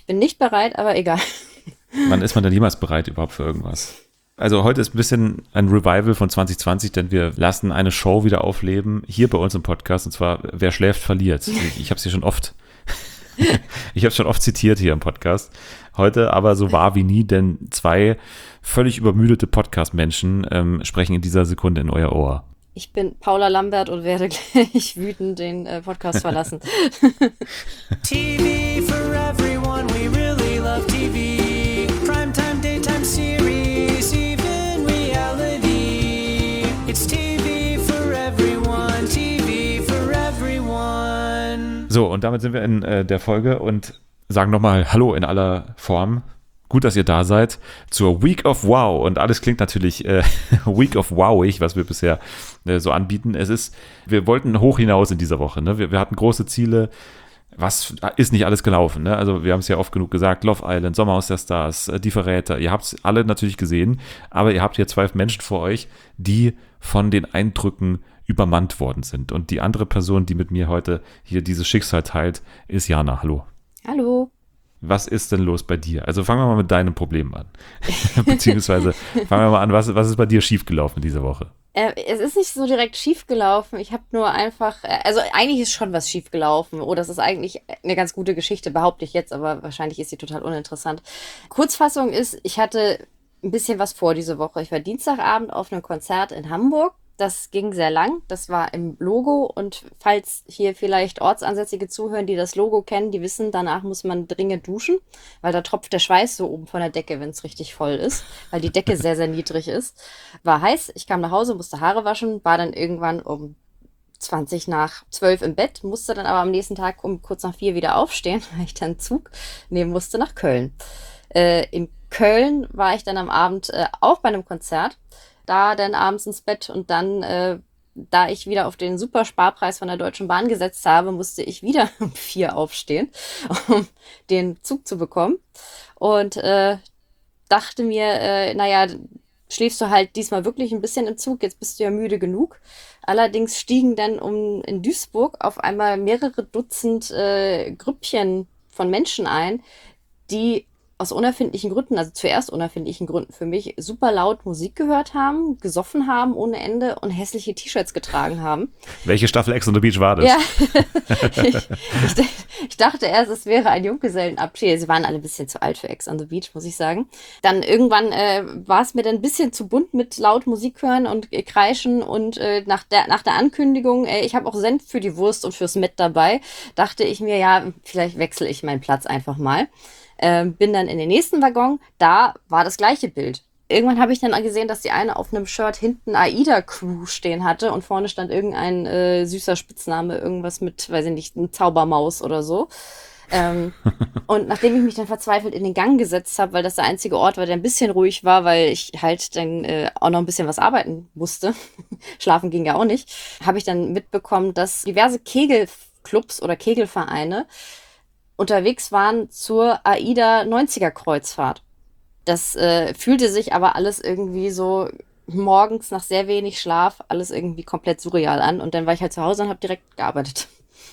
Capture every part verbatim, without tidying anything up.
Ich bin nicht bereit, aber egal. Wann ist man denn jemals bereit überhaupt für irgendwas? Also heute ist ein bisschen ein Revival von zwanzig zwanzig, denn wir lassen eine Show wieder aufleben, hier bei uns im Podcast, und zwar Wer schläft, verliert. Ich, ich habe es hier schon oft, ich habe es schon oft zitiert hier im Podcast. Heute aber so wahr wie nie, denn zwei völlig übermüdete Podcast-Menschen ähm, sprechen in dieser Sekunde in euer Ohr. Ich bin Paula Lambert und werde gleich wütend den äh, Podcast verlassen. T V for everyone, we really love T V. Primetime, daytime series, even reality. It's T V for everyone, T V for everyone. So, und damit sind wir in äh, der Folge und sagen nochmal Hallo in aller Form. Gut, dass ihr da seid zur Week of Wow, und alles klingt natürlich äh, Week of Wowig, was wir bisher äh, so anbieten. Es ist, wir wollten hoch hinaus in dieser Woche, ne? wir, wir hatten große Ziele. Was ist nicht alles gelaufen, ne? Also wir haben es ja oft genug gesagt, Love Island, Sommerhaus der Stars, äh, Die Verräter, ihr habt es alle natürlich gesehen, aber ihr habt hier zwei Menschen vor euch, die von den Eindrücken übermannt worden sind. Und die andere Person, die mit mir heute hier dieses Schicksal teilt, ist Jana. Hallo. Hallo. Was ist denn los bei dir? Also fangen wir mal mit deinem Problem an. Beziehungsweise fangen wir mal an, was, was ist bei dir schiefgelaufen diese Woche? Äh, es ist nicht so direkt schiefgelaufen. Ich habe nur einfach, also eigentlich ist schon was schiefgelaufen. Oh, das ist eigentlich eine ganz gute Geschichte, behaupte ich jetzt, aber wahrscheinlich ist sie total uninteressant. Kurzfassung ist, ich hatte ein bisschen was vor diese Woche. Ich war Dienstagabend auf einem Konzert in Hamburg. Das ging sehr lang, das war im Logo, und falls hier vielleicht Ortsansässige zuhören, die das Logo kennen, die wissen, danach muss man dringend duschen, weil da tropft der Schweiß so oben von der Decke, wenn es richtig voll ist, weil die Decke sehr, sehr niedrig ist. War heiß, ich kam nach Hause, musste Haare waschen, war dann irgendwann um zwanzig nach zwölf im Bett, musste dann aber am nächsten Tag um kurz nach vier wieder aufstehen, weil ich dann einen Zug nehmen musste nach Köln. Äh, in Köln war ich dann am Abend äh, auch bei einem Konzert, da dann abends ins Bett, und dann, äh, da ich wieder auf den Supersparpreis von der Deutschen Bahn gesetzt habe, musste ich wieder um vier aufstehen, um den Zug zu bekommen, und äh, dachte mir, äh, naja, schläfst du halt diesmal wirklich ein bisschen im Zug, jetzt bist du ja müde genug. Allerdings stiegen dann um in Duisburg auf einmal mehrere Dutzend äh, Grüppchen von Menschen ein, die aus unerfindlichen Gründen, also zuerst unerfindlichen Gründen für mich, super laut Musik gehört haben, gesoffen haben ohne Ende und hässliche T-Shirts getragen haben. Welche Staffel Ex on the Beach war das? Ja, ich, ich, ich dachte erst, es wäre ein Junggesellenabschied. Sie waren alle ein bisschen zu alt für Ex on the Beach, muss ich sagen. Dann irgendwann äh, war es mir dann ein bisschen zu bunt mit laut Musik hören und äh, kreischen, und äh, nach, der, nach der Ankündigung, äh, ich habe auch Senf für die Wurst und fürs Met dabei, dachte ich mir, ja, vielleicht wechsle ich meinen Platz einfach mal. Ähm, bin dann in den nächsten Waggon, da war das gleiche Bild. Irgendwann habe ich dann gesehen, dass die eine auf einem Shirt hinten AIDA Crew stehen hatte und vorne stand irgendein äh, süßer Spitzname, irgendwas mit, weiß ich nicht, eine Zaubermaus oder so. Ähm, und nachdem ich mich dann verzweifelt in den Gang gesetzt habe, weil das der einzige Ort war, der ein bisschen ruhig war, weil ich halt dann äh, auch noch ein bisschen was arbeiten musste, schlafen ging ja auch nicht, habe ich dann mitbekommen, dass diverse Kegelclubs oder Kegelvereine unterwegs waren zur AIDA neunziger Kreuzfahrt. Das äh, fühlte sich aber alles irgendwie so morgens nach sehr wenig Schlaf alles irgendwie komplett surreal an, und dann war ich halt zu Hause und habe direkt gearbeitet.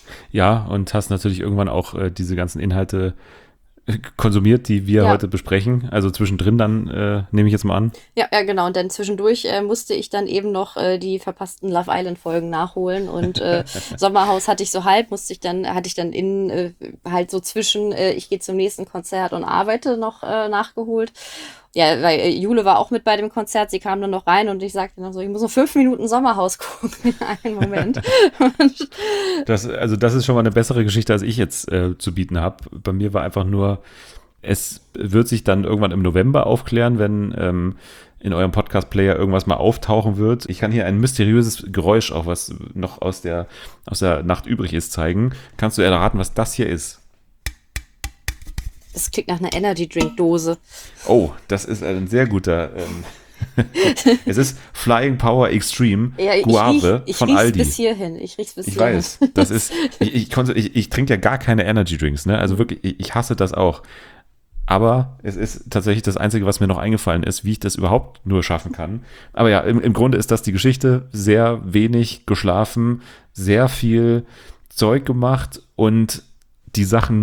Ja, und hast natürlich irgendwann auch äh, diese ganzen Inhalte konsumiert, die wir ja. heute besprechen. Also zwischendrin dann, äh, nehme ich jetzt mal an. Ja, ja, genau. Und dann zwischendurch äh, musste ich dann eben noch äh, die verpassten Love Island Folgen nachholen, und äh, Sommerhaus hatte ich so halb, musste ich dann, hatte ich dann in äh, halt so zwischen, äh, ich gehe zum nächsten Konzert und arbeite noch äh, nachgeholt. Ja, weil äh, Jule war auch mit bei dem Konzert, sie kam dann noch rein und ich sagte dann so, ich muss noch fünf Minuten Sommerhaus gucken in einem Moment. das, also das ist schon mal eine bessere Geschichte, als ich jetzt äh, zu bieten habe. Bei mir war einfach nur, es wird sich dann irgendwann im November aufklären, wenn ähm, in eurem Podcast-Player irgendwas mal auftauchen wird. Ich kann hier ein mysteriöses Geräusch, auch was noch aus der, aus der Nacht übrig ist, zeigen. Kannst du erraten, was das hier ist? Das klingt nach einer Energy-Drink-Dose. Oh, das ist ein sehr guter. Ähm, es ist Flying Power Extreme ja, ich Guave riech, ich von riech's Aldi. bis hierhin. Ich riech's bis ich hierhin. weiß, das ist. Ich, ich, konnte, ich, ich trinke ja gar keine Energy Drinks, ne? Also wirklich, ich, ich hasse das auch. Aber es ist tatsächlich das Einzige, was mir noch eingefallen ist, wie ich das überhaupt nur schaffen kann. Aber ja, im, im Grunde ist das die Geschichte. Sehr wenig geschlafen, sehr viel Zeug gemacht und die Sachen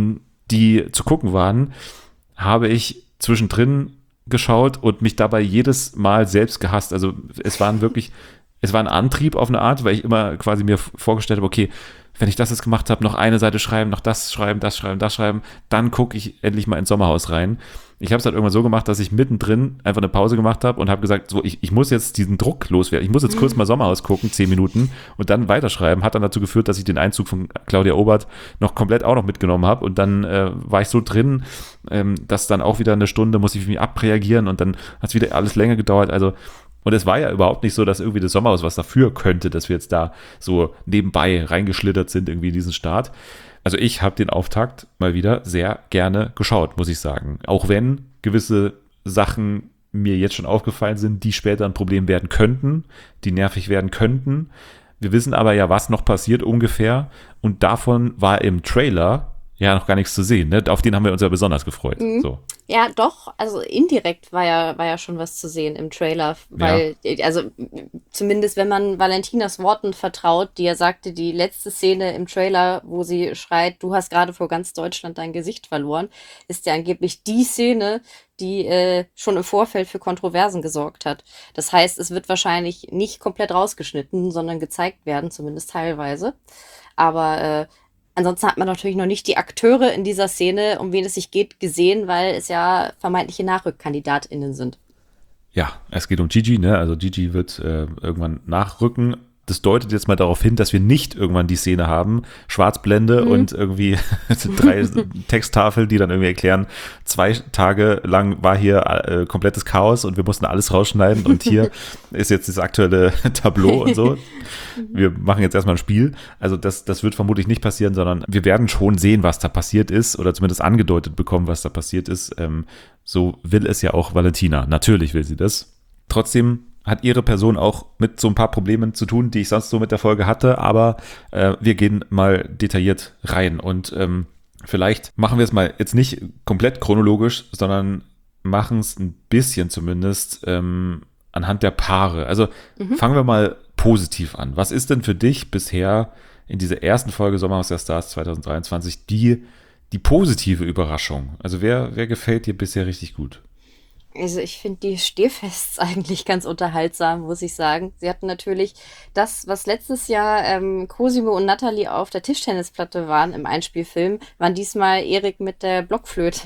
die zu gucken waren, habe ich zwischendrin geschaut und mich dabei jedes Mal selbst gehasst. Also es waren wirklich, es war ein Antrieb auf eine Art, weil ich immer quasi mir vorgestellt habe, okay, wenn ich das jetzt gemacht habe, noch eine Seite schreiben, noch das schreiben, das schreiben, das schreiben, dann gucke ich endlich mal ins Sommerhaus rein. Ich habe es halt irgendwann so gemacht, dass ich mittendrin einfach eine Pause gemacht habe und habe gesagt, so, ich, ich muss jetzt diesen Druck loswerden. Ich muss jetzt kurz mal Sommerhaus gucken, zehn Minuten und dann weiterschreiben. Hat dann dazu geführt, dass ich den Einzug von Claudia Obert noch komplett auch noch mitgenommen habe und dann äh, war ich so drin, ähm, dass dann auch wieder eine Stunde muss ich mich abreagieren und dann hat es wieder alles länger gedauert. Also und es war ja überhaupt nicht so, dass irgendwie das Sommerhaus was dafür könnte, dass wir jetzt da so nebenbei reingeschlittert sind irgendwie in diesen Start. Also ich habe den Auftakt mal wieder sehr gerne geschaut, muss ich sagen. Auch wenn gewisse Sachen mir jetzt schon aufgefallen sind, die später ein Problem werden könnten, die nervig werden könnten. Wir wissen aber ja, was noch passiert ungefähr. Und davon war im Trailer ja noch gar nichts zu sehen. Ne? Auf den haben wir uns ja besonders gefreut. Mhm. So. Ja, doch, also indirekt war ja, war ja schon was zu sehen im Trailer, weil, ja. also zumindest wenn man Valentinas Worten vertraut, die er sagte, die letzte Szene im Trailer, wo sie schreit, du hast gerade vor ganz Deutschland dein Gesicht verloren, ist ja angeblich die Szene, die äh, schon im Vorfeld für Kontroversen gesorgt hat. Das heißt, es wird wahrscheinlich nicht komplett rausgeschnitten, sondern gezeigt werden, zumindest teilweise. Aber äh, ansonsten hat man natürlich noch nicht die Akteure in dieser Szene, um wen es sich geht, gesehen, weil es ja vermeintliche NachrückkandidatInnen sind. Ja, es geht um Gigi, ne? Also Gigi wird äh, irgendwann nachrücken. Das deutet jetzt mal darauf hin, dass wir nicht irgendwann die Szene haben, Schwarzblende mhm. und irgendwie drei Texttafeln, die dann irgendwie erklären, zwei Tage lang war hier äh, komplettes Chaos und wir mussten alles rausschneiden und hier ist jetzt das aktuelle Tableau und so. Wir machen jetzt erstmal ein Spiel. Also das, das wird vermutlich nicht passieren, sondern wir werden schon sehen, was da passiert ist oder zumindest angedeutet bekommen, was da passiert ist. Ähm, so will es ja auch Valentina. Natürlich will sie das. Trotzdem hat ihre Person auch mit so ein paar Problemen zu tun, die ich sonst so mit der Folge hatte, aber äh, wir gehen mal detailliert rein und ähm, vielleicht machen wir es mal jetzt nicht komplett chronologisch, sondern machen es ein bisschen zumindest ähm, anhand der Paare. Also mhm. fangen wir mal positiv an. Was ist denn für dich bisher in dieser ersten Folge Sommerhaus der Stars zwanzig dreiundzwanzig die, die positive Überraschung? Also wer, wer gefällt dir bisher richtig gut? Also ich finde die Stehfests eigentlich ganz unterhaltsam, muss ich sagen. Sie hatten natürlich das, was letztes Jahr ähm, Cosimo und Natalie auf der Tischtennisplatte waren im Einspielfilm, waren diesmal Erik mit der Blockflöte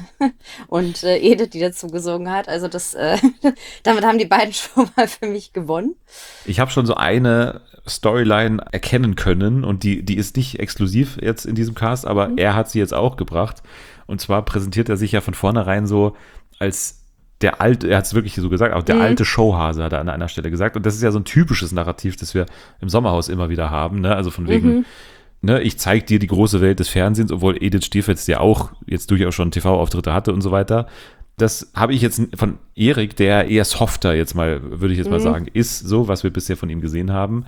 und äh, Edith, die dazu gesungen hat. Also das, äh, damit haben die beiden schon mal für mich gewonnen. Ich habe schon so eine Storyline erkennen können und die, die ist nicht exklusiv jetzt in diesem Cast, aber mhm. er hat sie jetzt auch gebracht. Und zwar präsentiert er sich ja von vornherein so als der alte, er hat es wirklich so gesagt, auch der mhm. alte Showhase hat er an einer Stelle gesagt. Und das ist ja so ein typisches Narrativ, das wir im Sommerhaus immer wieder haben. Ne? Also von wegen, mhm. ne, ich zeige dir die große Welt des Fernsehens, obwohl Edith Stehfest ja auch jetzt durchaus schon T V-Auftritte hatte und so weiter. Das habe ich jetzt von Erik, der eher softer jetzt mal, würde ich jetzt mal mhm. sagen, ist so, was wir bisher von ihm gesehen haben,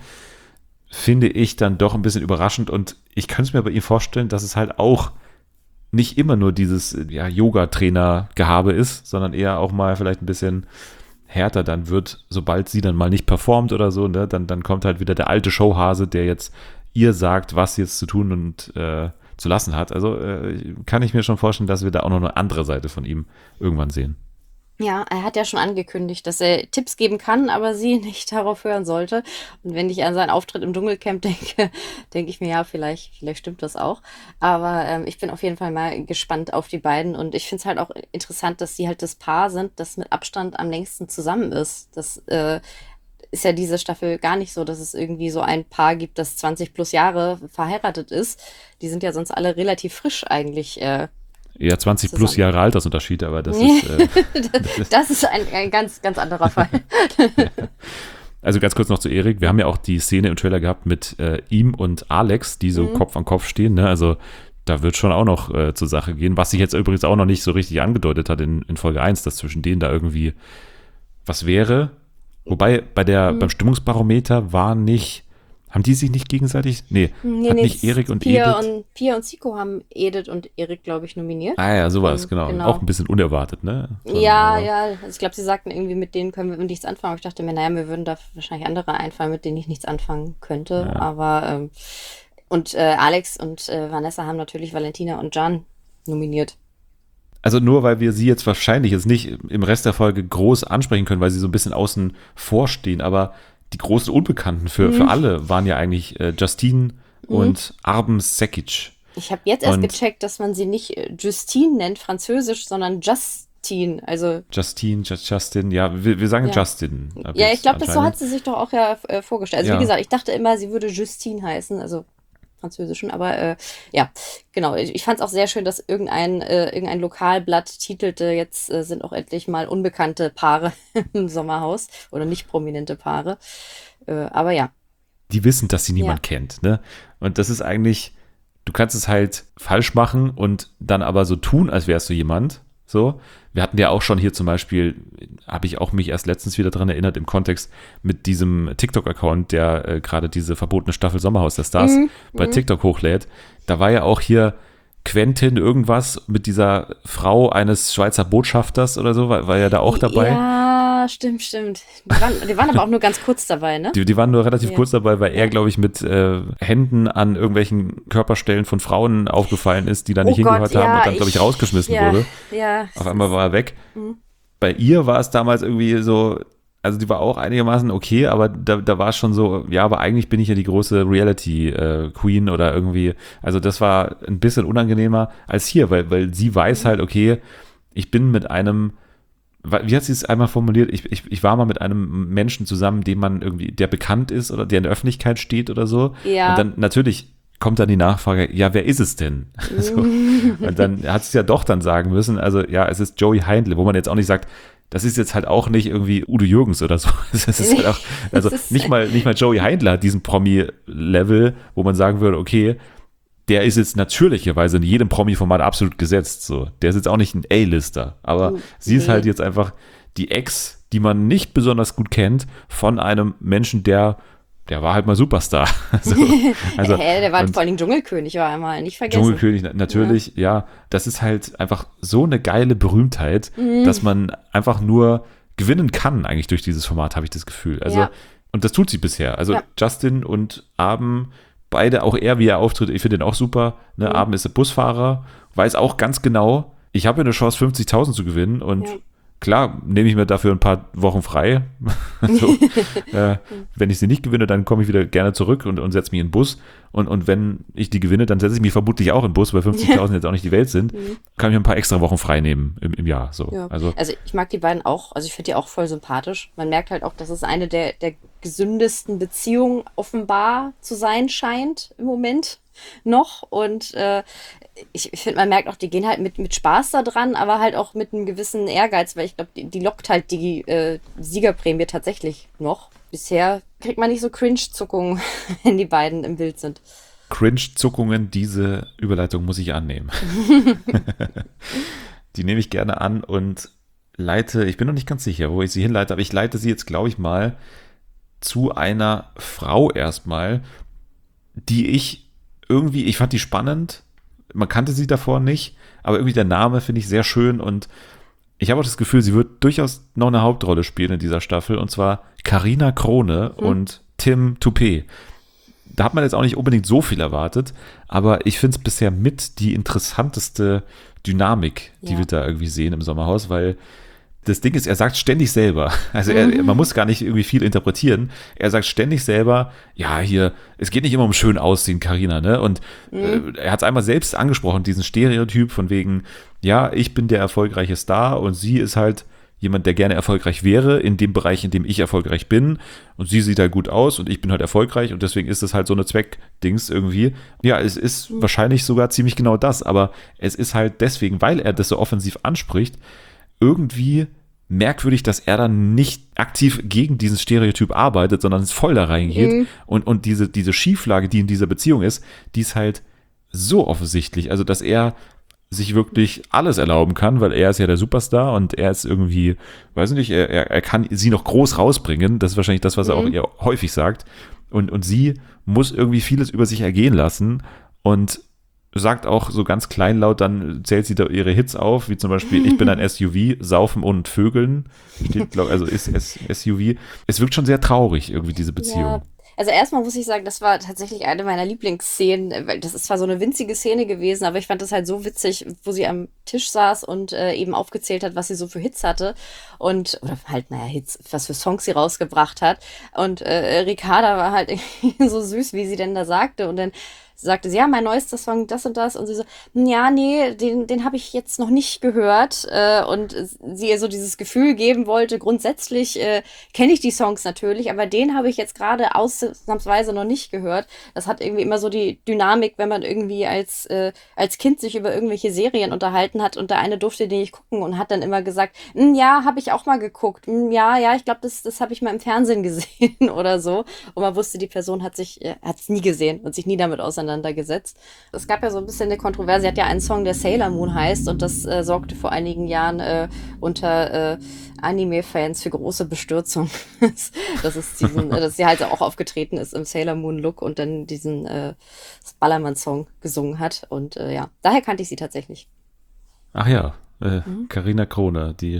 finde ich dann doch ein bisschen überraschend. Und ich könnte es mir bei ihm vorstellen, dass es halt auch nicht immer nur dieses ja, Yoga-Trainer-Gehabe ist, sondern eher auch mal vielleicht ein bisschen härter dann wird, sobald sie dann mal nicht performt oder so, ne, dann, dann kommt halt wieder der alte Showhase, der jetzt ihr sagt, was jetzt zu tun und äh, zu lassen hat. Also äh, kann ich mir schon vorstellen, dass wir da auch noch eine andere Seite von ihm irgendwann sehen. Ja, er hat ja schon angekündigt, dass er Tipps geben kann, aber sie nicht darauf hören sollte. Und wenn ich an seinen Auftritt im Dschungelcamp denke, denke ich mir, ja, vielleicht, vielleicht stimmt das auch. Aber ähm, ich bin auf jeden Fall mal gespannt auf die beiden. Und ich finde es halt auch interessant, dass sie halt das Paar sind, das mit Abstand am längsten zusammen ist. Das äh, ist ja diese Staffel gar nicht so, dass es irgendwie so ein Paar gibt, das zwanzig plus Jahre verheiratet ist. Die sind ja sonst alle relativ frisch eigentlich äh, Ja, zwanzig zusammen. Plus Jahre Altersunterschied, aber das ist äh, das, das ist ein, ein ganz, ganz anderer Fall. Also ganz kurz noch zu Erik. Wir haben ja auch die Szene im Trailer gehabt mit äh, ihm und Alex, die so mhm. Kopf an Kopf stehen. Ne? Also da wird schon auch noch äh, zur Sache gehen. Was sich jetzt übrigens auch noch nicht so richtig angedeutet hat in, in Folge eins, dass zwischen denen da irgendwie was wäre. Wobei bei der mhm. beim Stimmungsbarometer war nicht Haben die sich nicht gegenseitig? Nee, nee hat nee, nicht Erik und Pia Edith. Und, Pia und Zico haben Edith und Erik, glaube ich, nominiert. Ah ja, sowas, und, genau. genau. Auch ein bisschen unerwartet, ne? Schon, ja, aber. ja. Also ich glaube, sie sagten irgendwie, mit denen können wir nichts anfangen. Aber ich dachte mir, naja, mir würden da wahrscheinlich andere einfallen, mit denen ich nichts anfangen könnte. Ja. Aber, ähm, und äh, Alex und äh, Vanessa haben natürlich Valentina und Can nominiert. Also nur weil wir sie jetzt wahrscheinlich jetzt nicht im Rest der Folge groß ansprechen können, weil sie so ein bisschen außen vor stehen, aber die großen Unbekannten für, mhm. für alle waren ja eigentlich äh, Justine mhm. und Arben Sekic. Ich habe jetzt erst und gecheckt, dass man sie nicht Justine nennt, französisch, sondern Justine. Also Justine, Just, Justin, ja, wir, wir sagen ja. Justin. Ja, ich glaube, so hat sie sich doch auch ja äh, vorgestellt. Also ja. wie gesagt, ich dachte immer, sie würde Justine heißen, also französischen, aber äh, ja, genau. Ich, ich fand es auch sehr schön, dass irgendein, äh, irgendein Lokalblatt titelte, jetzt äh, sind auch endlich mal unbekannte Paare im Sommerhaus oder nicht prominente Paare. Äh, aber ja. Die wissen, dass sie niemand ja. kennt, ne? Und das ist eigentlich, du kannst es halt falsch machen und dann aber so tun, als wärst du jemand. So, wir hatten ja auch schon hier zum Beispiel, habe ich auch mich erst letztens wieder dran erinnert, im Kontext mit diesem TikTok-Account, der äh, gerade diese verbotene Staffel Sommerhaus der Stars Mhm. bei Mhm. TikTok hochlädt. Da war ja auch hier Quentin irgendwas mit dieser Frau eines Schweizer Botschafters oder so, war, war ja da auch dabei. Ja, stimmt, stimmt. Die waren, die waren aber auch nur ganz kurz dabei, ne? Die, die waren nur relativ Ja. kurz dabei, weil er, Ja. glaube ich, mit äh, Händen an irgendwelchen Körperstellen von Frauen aufgefallen ist, die da nicht Oh Gott, hingehört haben ja, und dann, glaube ich, ich- rausgeschmissen ja, wurde. Ja. Auf einmal war er weg. Mhm. Bei ihr war es damals irgendwie so, also die war auch einigermaßen okay, aber da, da war es schon so, ja, aber eigentlich bin ich ja die große Reality-Queen oder irgendwie, also das war ein bisschen unangenehmer als hier, weil, weil sie weiß halt, okay, ich bin mit einem, wie hat sie es einmal formuliert, ich, ich, ich war mal mit einem Menschen zusammen, dem man irgendwie, der bekannt ist oder der in der Öffentlichkeit steht oder so. Ja. Und dann natürlich kommt dann die Nachfrage, ja, wer ist es denn? So. Und dann hat sie es ja doch dann sagen müssen, also ja, es ist Joey Heindle, wo man jetzt auch nicht sagt, das ist jetzt halt auch nicht irgendwie Udo Jürgens oder so. Das ist halt auch, also Das ist- nicht mal, nicht mal Joey Heindle hat diesen Promi-Level, wo man sagen würde, okay, der ist jetzt natürlicherweise in jedem Promi-Format absolut gesetzt. So. Der ist jetzt auch nicht ein A-Lister, aber Oh, sie ist nee. halt jetzt einfach die Ex, die man nicht besonders gut kennt, von einem Menschen, der, der war halt mal Superstar. So, also, Hä, der war und vor allem Dschungelkönig, war einmal nicht vergessen. Dschungelkönig, na- natürlich, ja. Das ist halt einfach so eine geile Berühmtheit, Mhm. dass man einfach nur gewinnen kann, eigentlich durch dieses Format, habe ich das Gefühl. Also, Ja. und das tut sie bisher. Also Ja. Justin und Arben, beide, auch er, wie er auftritt, ich finde den auch super. Ne? Mhm. Arben ist der Busfahrer, weiß auch ganz genau, ich habe eine Chance, fünfzigtausend zu gewinnen und Ja. klar, nehme ich mir dafür ein paar Wochen frei. so, äh, wenn ich sie nicht gewinne, dann komme ich wieder gerne zurück und, und setze mich in den Bus. Und, und wenn ich die gewinne, dann setze ich mich vermutlich auch in den Bus, weil fünfzigtausend jetzt auch nicht die Welt sind. Kann ich mir ein paar extra Wochen frei nehmen im, im Jahr. So. Ja. Also, Also ich mag die beiden auch, also ich finde die auch voll sympathisch. Man merkt halt auch, dass es eine der, der gesündesten Beziehungen offenbar zu sein scheint im Moment noch. Und äh, ich, ich finde, man merkt auch, die gehen halt mit, mit Spaß da dran, aber halt auch mit einem gewissen Ehrgeiz, weil ich glaube, die, die lockt halt die äh, Siegerprämie tatsächlich noch. Bisher kriegt man nicht so Cringe-Zuckungen, wenn die beiden im Bild sind. Cringe-Zuckungen, diese Überleitung muss ich annehmen. Die nehme ich gerne an und leite, ich bin noch nicht ganz sicher, wo ich sie hinleite, aber ich leite sie jetzt, glaube ich, mal zu einer Frau erstmal, die ich irgendwie, ich fand die spannend, man kannte sie davor nicht, aber irgendwie der Name finde ich sehr schön und ich habe auch das Gefühl, sie wird durchaus noch eine Hauptrolle spielen in dieser Staffel und zwar Carina Krone Hm. und Tim Toupet. Da hat man jetzt auch nicht unbedingt so viel erwartet, aber ich finde es bisher mit die interessanteste Dynamik, die Ja. wir da irgendwie sehen im Sommerhaus, weil das Ding ist, er sagt ständig selber, also er, man muss gar nicht irgendwie viel interpretieren, er sagt ständig selber, ja hier, es geht nicht immer um schön aussehen, Carina, ne, und äh, er hat es einmal selbst angesprochen, diesen Stereotyp von wegen, ja, ich bin der erfolgreiche Star und sie ist halt jemand, der gerne erfolgreich wäre, in dem Bereich, in dem ich erfolgreich bin und sie sieht halt gut aus und ich bin halt erfolgreich und deswegen ist es halt so eine Zweckdings irgendwie. Ja, es ist wahrscheinlich sogar ziemlich genau das, aber es ist halt deswegen, weil er das so offensiv anspricht, irgendwie merkwürdig, dass er dann nicht aktiv gegen diesen Stereotyp arbeitet, sondern es voll da reingeht. Mhm. Und, und diese, diese Schieflage, die in dieser Beziehung ist, die ist halt so offensichtlich. Also, dass er sich wirklich alles erlauben kann, weil er ist ja der Superstar und er ist irgendwie, weiß ich nicht, er, er, er kann sie noch groß rausbringen. Das ist wahrscheinlich das, was er auch Mhm. ihr häufig sagt. Und, und sie muss irgendwie vieles über sich ergehen lassen und sagt auch so ganz kleinlaut, dann zählt sie da ihre Hits auf, wie zum Beispiel Ich bin ein S U V, Saufen und Vögeln, steht, glaub, also ist S- SUV. Es wirkt schon sehr traurig, irgendwie diese Beziehung. Ja, Also erstmal muss ich sagen, das war tatsächlich eine meiner Lieblingsszenen, weil das ist zwar so eine winzige Szene gewesen, aber ich fand das halt so witzig, wo sie am Tisch saß und äh, eben aufgezählt hat, was sie so für Hits hatte und, oder halt, naja, Hits, was für Songs sie rausgebracht hat. Und äh, Ricarda war halt irgendwie so süß, wie sie denn da sagte und dann sagte sie, ja, mein neuester Song, das und das. Und sie so, ja, nee, den, den habe ich jetzt noch nicht gehört. Äh, und sie ihr so dieses Gefühl geben wollte, grundsätzlich äh, kenne ich die Songs natürlich, aber den habe ich jetzt gerade ausnahmsweise noch nicht gehört. Das hat irgendwie immer so die Dynamik, wenn man irgendwie als, äh, als Kind sich über irgendwelche Serien unterhalten hat und der eine durfte den nicht gucken und hat dann immer gesagt, ja, habe ich auch mal geguckt. Ja, ja, ich glaube, das, das habe ich mal im Fernsehen gesehen oder so. Und man wusste, die Person hat sich, äh, hat es nie gesehen und sich nie damit auseinandergesetzt. Es gab ja so ein bisschen eine Kontroverse. Sie hat ja einen Song, der Sailor Moon heißt und das äh, sorgte vor einigen Jahren äh, unter äh, Anime-Fans für große Bestürzung. dass, es diesen, äh, dass sie halt auch aufgetreten ist im Sailor Moon-Look und dann diesen äh, Ballermann-Song gesungen hat. Und äh, ja, daher kannte ich sie tatsächlich. Ach ja, äh, Mhm. Carina Krone, die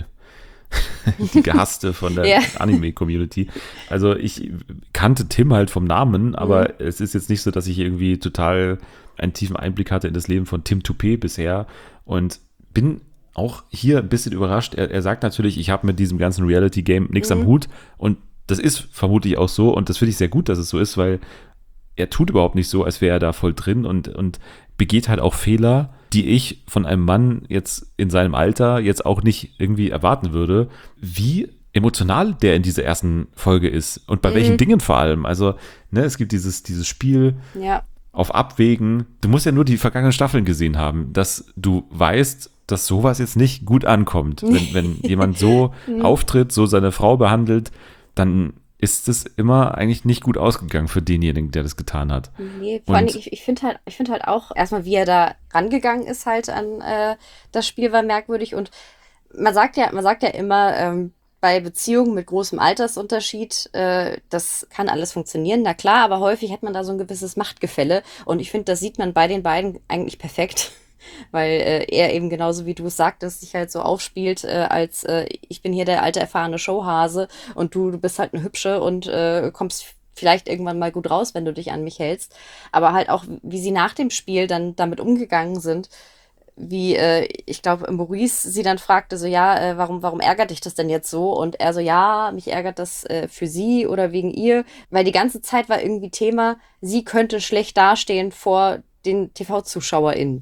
die gehasste von der Ja. Anime-Community. Also ich kannte Tim halt vom Namen, aber Mhm. es ist jetzt nicht so, dass ich irgendwie total einen tiefen Einblick hatte in das Leben von Tim Toupé bisher und bin auch hier ein bisschen überrascht. Er, er sagt natürlich, ich habe mit diesem ganzen Reality-Game nichts am Mhm. Hut und das ist vermutlich auch so und das finde ich sehr gut, dass es so ist, weil er tut überhaupt nicht so, als wäre er da voll drin und, und begeht halt auch Fehler, die ich von einem Mann jetzt in seinem Alter jetzt auch nicht irgendwie erwarten würde, wie emotional der in dieser ersten Folge ist und bei Mhm. welchen Dingen vor allem. Also, ne, es gibt dieses, dieses Spiel Ja. auf Abwägen. Du musst ja nur die vergangenen Staffeln gesehen haben, dass du weißt, dass sowas jetzt nicht gut ankommt. Wenn, wenn jemand so auftritt, so seine Frau behandelt, dann ist es immer eigentlich nicht gut ausgegangen für denjenigen, der das getan hat. Nee, vor allem, Und- ich, ich finde halt, ich finde halt auch, erstmal, wie er da rangegangen ist halt an äh, das Spiel, war merkwürdig. Und man sagt ja, man sagt ja immer, ähm, bei Beziehungen mit großem Altersunterschied, äh, das kann alles funktionieren, na klar, aber häufig hat man da so ein gewisses Machtgefälle. Und ich finde, das sieht man bei den beiden eigentlich perfekt. Weil äh, er eben genauso wie du es sagtest, sich halt so aufspielt, äh, als äh, ich bin hier der alte, erfahrene Showhase und du, du bist halt eine Hübsche und äh, kommst vielleicht irgendwann mal gut raus, wenn du dich an mich hältst. Aber halt auch, wie sie nach dem Spiel dann damit umgegangen sind, wie, äh, ich glaube, Maurice sie dann fragte, so, ja, äh, warum, warum ärgert dich das denn jetzt so? Und er so, ja, mich ärgert das äh, für sie oder wegen ihr, weil die ganze Zeit war irgendwie Thema, sie könnte schlecht dastehen vor den T V-ZuschauerInnen.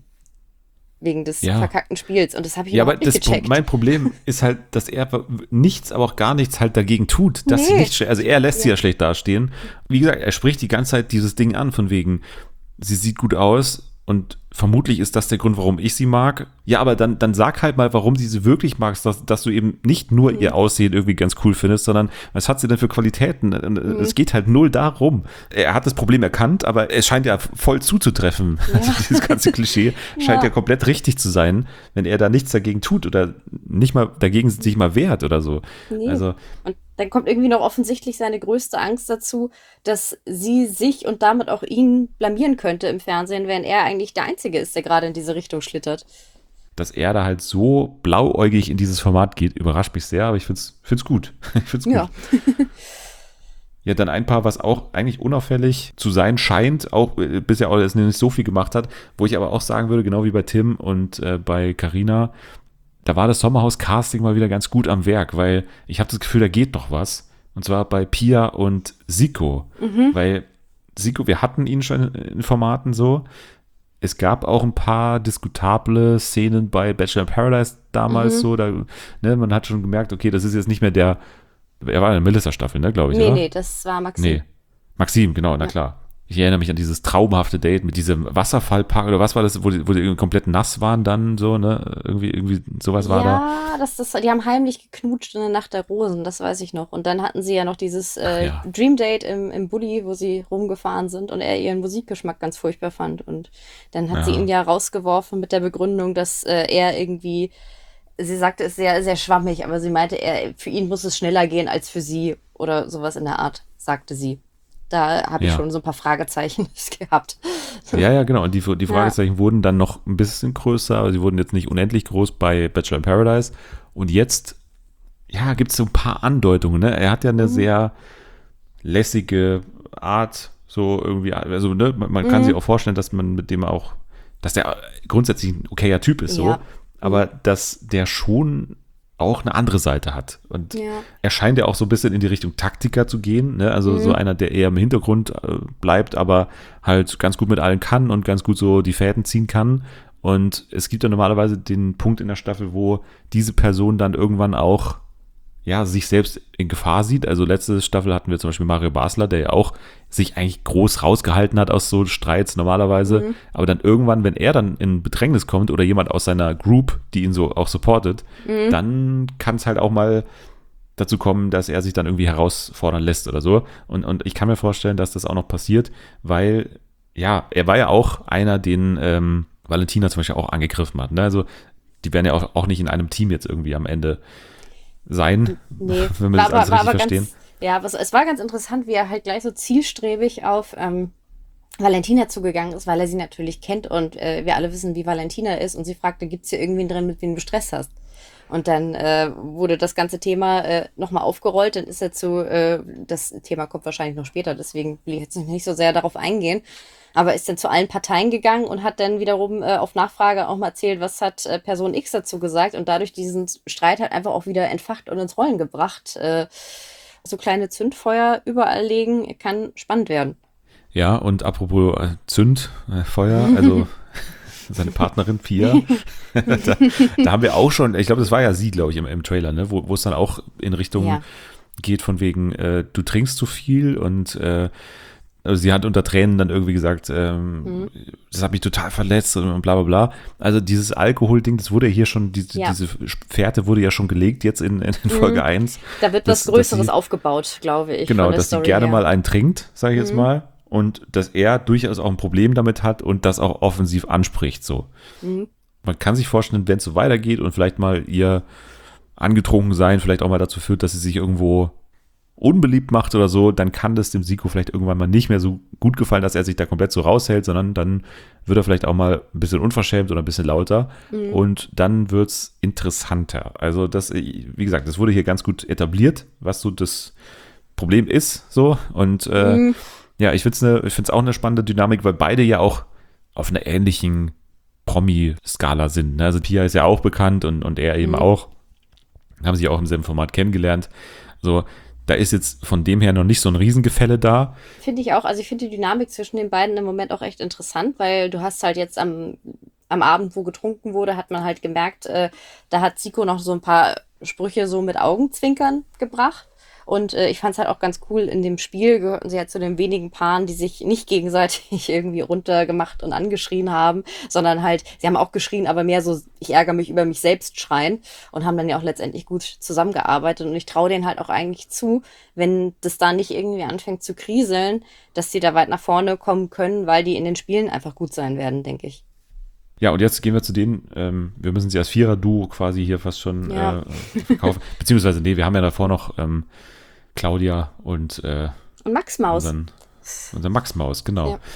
Wegen des Ja. verkackten Spiels. Und das habe ich Ja, aber überhaupt das, nicht Pro- gecheckt. mein Problem ist halt, dass er nichts, aber auch gar nichts halt dagegen tut, dass sie Nee. nicht, schle- also er lässt sie Ja. ja schlecht dastehen. Wie gesagt, er spricht die ganze Zeit dieses Ding an, von wegen, sie sieht gut aus und vermutlich ist das der Grund, warum ich sie mag. Ja, aber dann, dann sag halt mal, warum sie sie wirklich magst, dass, dass du eben nicht nur Mhm. ihr Aussehen irgendwie ganz cool findest, sondern was hat sie denn für Qualitäten? Und Mhm. Es geht halt null darum. Er hat das Problem erkannt, aber es scheint ja voll zuzutreffen. Also dieses ganze Klischee scheint ja Ja. komplett richtig zu sein, wenn er da nichts dagegen tut oder nicht mal dagegen sich mal wehrt oder so. Nee. Also, Und dann kommt irgendwie noch offensichtlich seine größte Angst dazu, dass sie sich und damit auch ihn blamieren könnte im Fernsehen, während er eigentlich der Einzige ist, der gerade in diese Richtung schlittert. dass er da halt so blauäugig in dieses Format geht, überrascht mich sehr, aber ich find's, find's gut. Ich find's gut. Ja. Ja, dann ein paar, was auch eigentlich unauffällig zu sein scheint, auch äh, bisher auch jetzt nicht so viel gemacht hat, wo ich aber auch sagen würde, genau wie bei Tim und äh, bei Carina, da war das Sommerhaus-Casting mal wieder ganz gut am Werk, weil ich habe das Gefühl, da geht noch was. Und zwar bei Pia und Siko. Weil Siko, wir hatten ihn schon in Formaten so. Es gab auch ein paar diskutable Szenen bei Bachelor in Paradise damals Mhm. so. Da, ne, man hat schon gemerkt, okay, das ist jetzt nicht mehr der, er war in der Melissa-Staffel, ne, glaube ich, Nee, oder? nee, das war Maxim. Nee. Maxim, genau, na Ja. klar. Ich erinnere mich an dieses traumhafte Date mit diesem Wasserfallpark oder was war das, wo die, wo die irgendwie komplett nass waren dann so, ne? Irgendwie, irgendwie sowas war da. Ja, das, das, die haben heimlich geknutscht in der Nacht der Rosen, das weiß ich noch. Und dann hatten sie ja noch dieses äh, ja. Dream Date im, im Bulli, wo sie rumgefahren sind und er ihren Musikgeschmack ganz furchtbar fand. Und dann hat sie Ja. ihn ja rausgeworfen mit der Begründung, dass äh, er irgendwie, sie sagte es sehr, sehr schwammig, aber sie meinte, er, für ihn muss es schneller gehen als für sie oder sowas in der Art, sagte sie. Da habe ich Ja. schon so ein paar Fragezeichen gehabt. Ja, ja, genau. Und die, die Fragezeichen wurden dann noch ein bisschen größer, aber sie wurden jetzt nicht unendlich groß bei Bachelor in Paradise. Und jetzt, ja, gibt es so ein paar Andeutungen. Ne? Er hat ja eine sehr lässige Art, so irgendwie, also ne, man, man kann Mhm. sich auch vorstellen, dass man mit dem auch, dass der grundsätzlich ein okayer Typ ist, so, Ja. aber dass der schon auch eine andere Seite hat. Und Ja. er scheint ja auch so ein bisschen in die Richtung Taktiker zu gehen, ne? Also Mhm. so einer, der eher im Hintergrund äh, bleibt, aber halt ganz gut mit allen kann und ganz gut so die Fäden ziehen kann. Und es gibt ja normalerweise den Punkt in der Staffel, wo diese Person dann irgendwann auch ja, sich selbst in Gefahr sieht. Also letzte Staffel hatten wir zum Beispiel Mario Basler, der ja auch sich eigentlich groß rausgehalten hat aus so Streits normalerweise. Mhm. Aber dann irgendwann, wenn er dann in Bedrängnis kommt oder jemand aus seiner Group, die ihn so auch supportet, Mhm. dann kann es halt auch mal dazu kommen, dass er sich dann irgendwie herausfordern lässt oder so. Und, und ich kann mir vorstellen, dass das auch noch passiert, weil, ja, er war ja auch einer, den ähm, Valentina zum Beispiel auch angegriffen hat. Ne? Also die werden ja auch, auch nicht in einem Team jetzt irgendwie am Ende sein, Nee, wenn wir war, das alles war, war richtig aber verstehen. ganz, ja, was, es war ganz interessant, wie er halt gleich so zielstrebig auf ähm, Valentina zugegangen ist, weil er sie natürlich kennt und äh, wir alle wissen, wie Valentina ist und sie fragte, gibt's hier irgendwen drin, mit wem du Stress hast? Und dann äh, wurde das ganze Thema äh, nochmal aufgerollt, dann ist er zu, äh, das Thema kommt wahrscheinlich noch später, deswegen will ich jetzt nicht so sehr darauf eingehen, aber ist dann zu allen Parteien gegangen und hat dann wiederum äh, auf Nachfrage auch mal erzählt, was hat äh, Person X dazu gesagt und dadurch diesen Streit halt einfach auch wieder entfacht und ins Rollen gebracht. Äh, so kleine Zündfeuer überall legen, kann spannend werden. Ja, und apropos äh, Zündfeuer, äh, also seine Partnerin Pia, da, da haben wir auch schon, ich glaube, das war ja sie, glaube ich, im, im Trailer, ne, wo wo es dann auch in Richtung Ja. geht von wegen, äh, du trinkst zu viel und äh, also sie hat unter Tränen dann irgendwie gesagt, ähm, Mhm. das hat mich total verletzt und bla bla bla. Also dieses Alkohol-Ding, das wurde ja hier schon, diese, Ja. diese Fährte wurde ja schon gelegt jetzt in, in Folge Mhm. eins. Da wird dass- was Größeres dass sie- aufgebaut, glaube ich. Genau, von der dass sie Story gerne her. mal einen trinkt, sage ich jetzt Mhm. mal. Und dass er durchaus auch ein Problem damit hat und das auch offensiv anspricht. So. Mhm. Man kann sich vorstellen, wenn es so weitergeht und vielleicht mal ihr angetrunken sein vielleicht auch mal dazu führt, dass sie sich irgendwo unbeliebt macht oder so, dann kann das dem Siko vielleicht irgendwann mal nicht mehr so gut gefallen, dass er sich da komplett so raushält, sondern dann wird er vielleicht auch mal ein bisschen unverschämt oder ein bisschen lauter Mhm. und dann wird es interessanter. Also das, wie gesagt, das wurde hier ganz gut etabliert, was so das Problem ist, so und äh, Mhm. ja, ich finde es ne, ich find's auch eine spannende Dynamik, weil beide ja auch auf einer ähnlichen Promi-Skala sind. Ne? Also Pia ist ja auch bekannt und, und er eben Mhm. auch. Haben sich auch im selben Format kennengelernt. So, da ist jetzt von dem her noch nicht so ein Riesengefälle da. Finde ich auch. Also ich finde die Dynamik zwischen den beiden im Moment auch echt interessant, weil du hast halt jetzt am, am Abend, wo getrunken wurde, hat man halt gemerkt, äh, da hat Siko noch so ein paar Sprüche so mit Augenzwinkern gebracht. Und äh, ich fand es halt auch ganz cool, in dem Spiel gehörten sie halt zu den wenigen Paaren, die sich nicht gegenseitig irgendwie runtergemacht und angeschrien haben, sondern halt, sie haben auch geschrien, aber mehr so, ich ärgere mich über mich selbst schreien und haben dann ja auch letztendlich gut zusammengearbeitet. Und ich traue denen halt auch eigentlich zu, wenn das da nicht irgendwie anfängt zu kriseln, dass die da weit nach vorne kommen können, weil die in den Spielen einfach gut sein werden, denke ich. Ja, und jetzt gehen wir zu denen, ähm, wir müssen sie als Vierer-Duo quasi hier fast schon Ja. äh, verkaufen. Beziehungsweise, nee, wir haben ja davor noch ähm, Claudia und äh, Und Max Maus. unseren, unseren Max Maus, genau. Ja.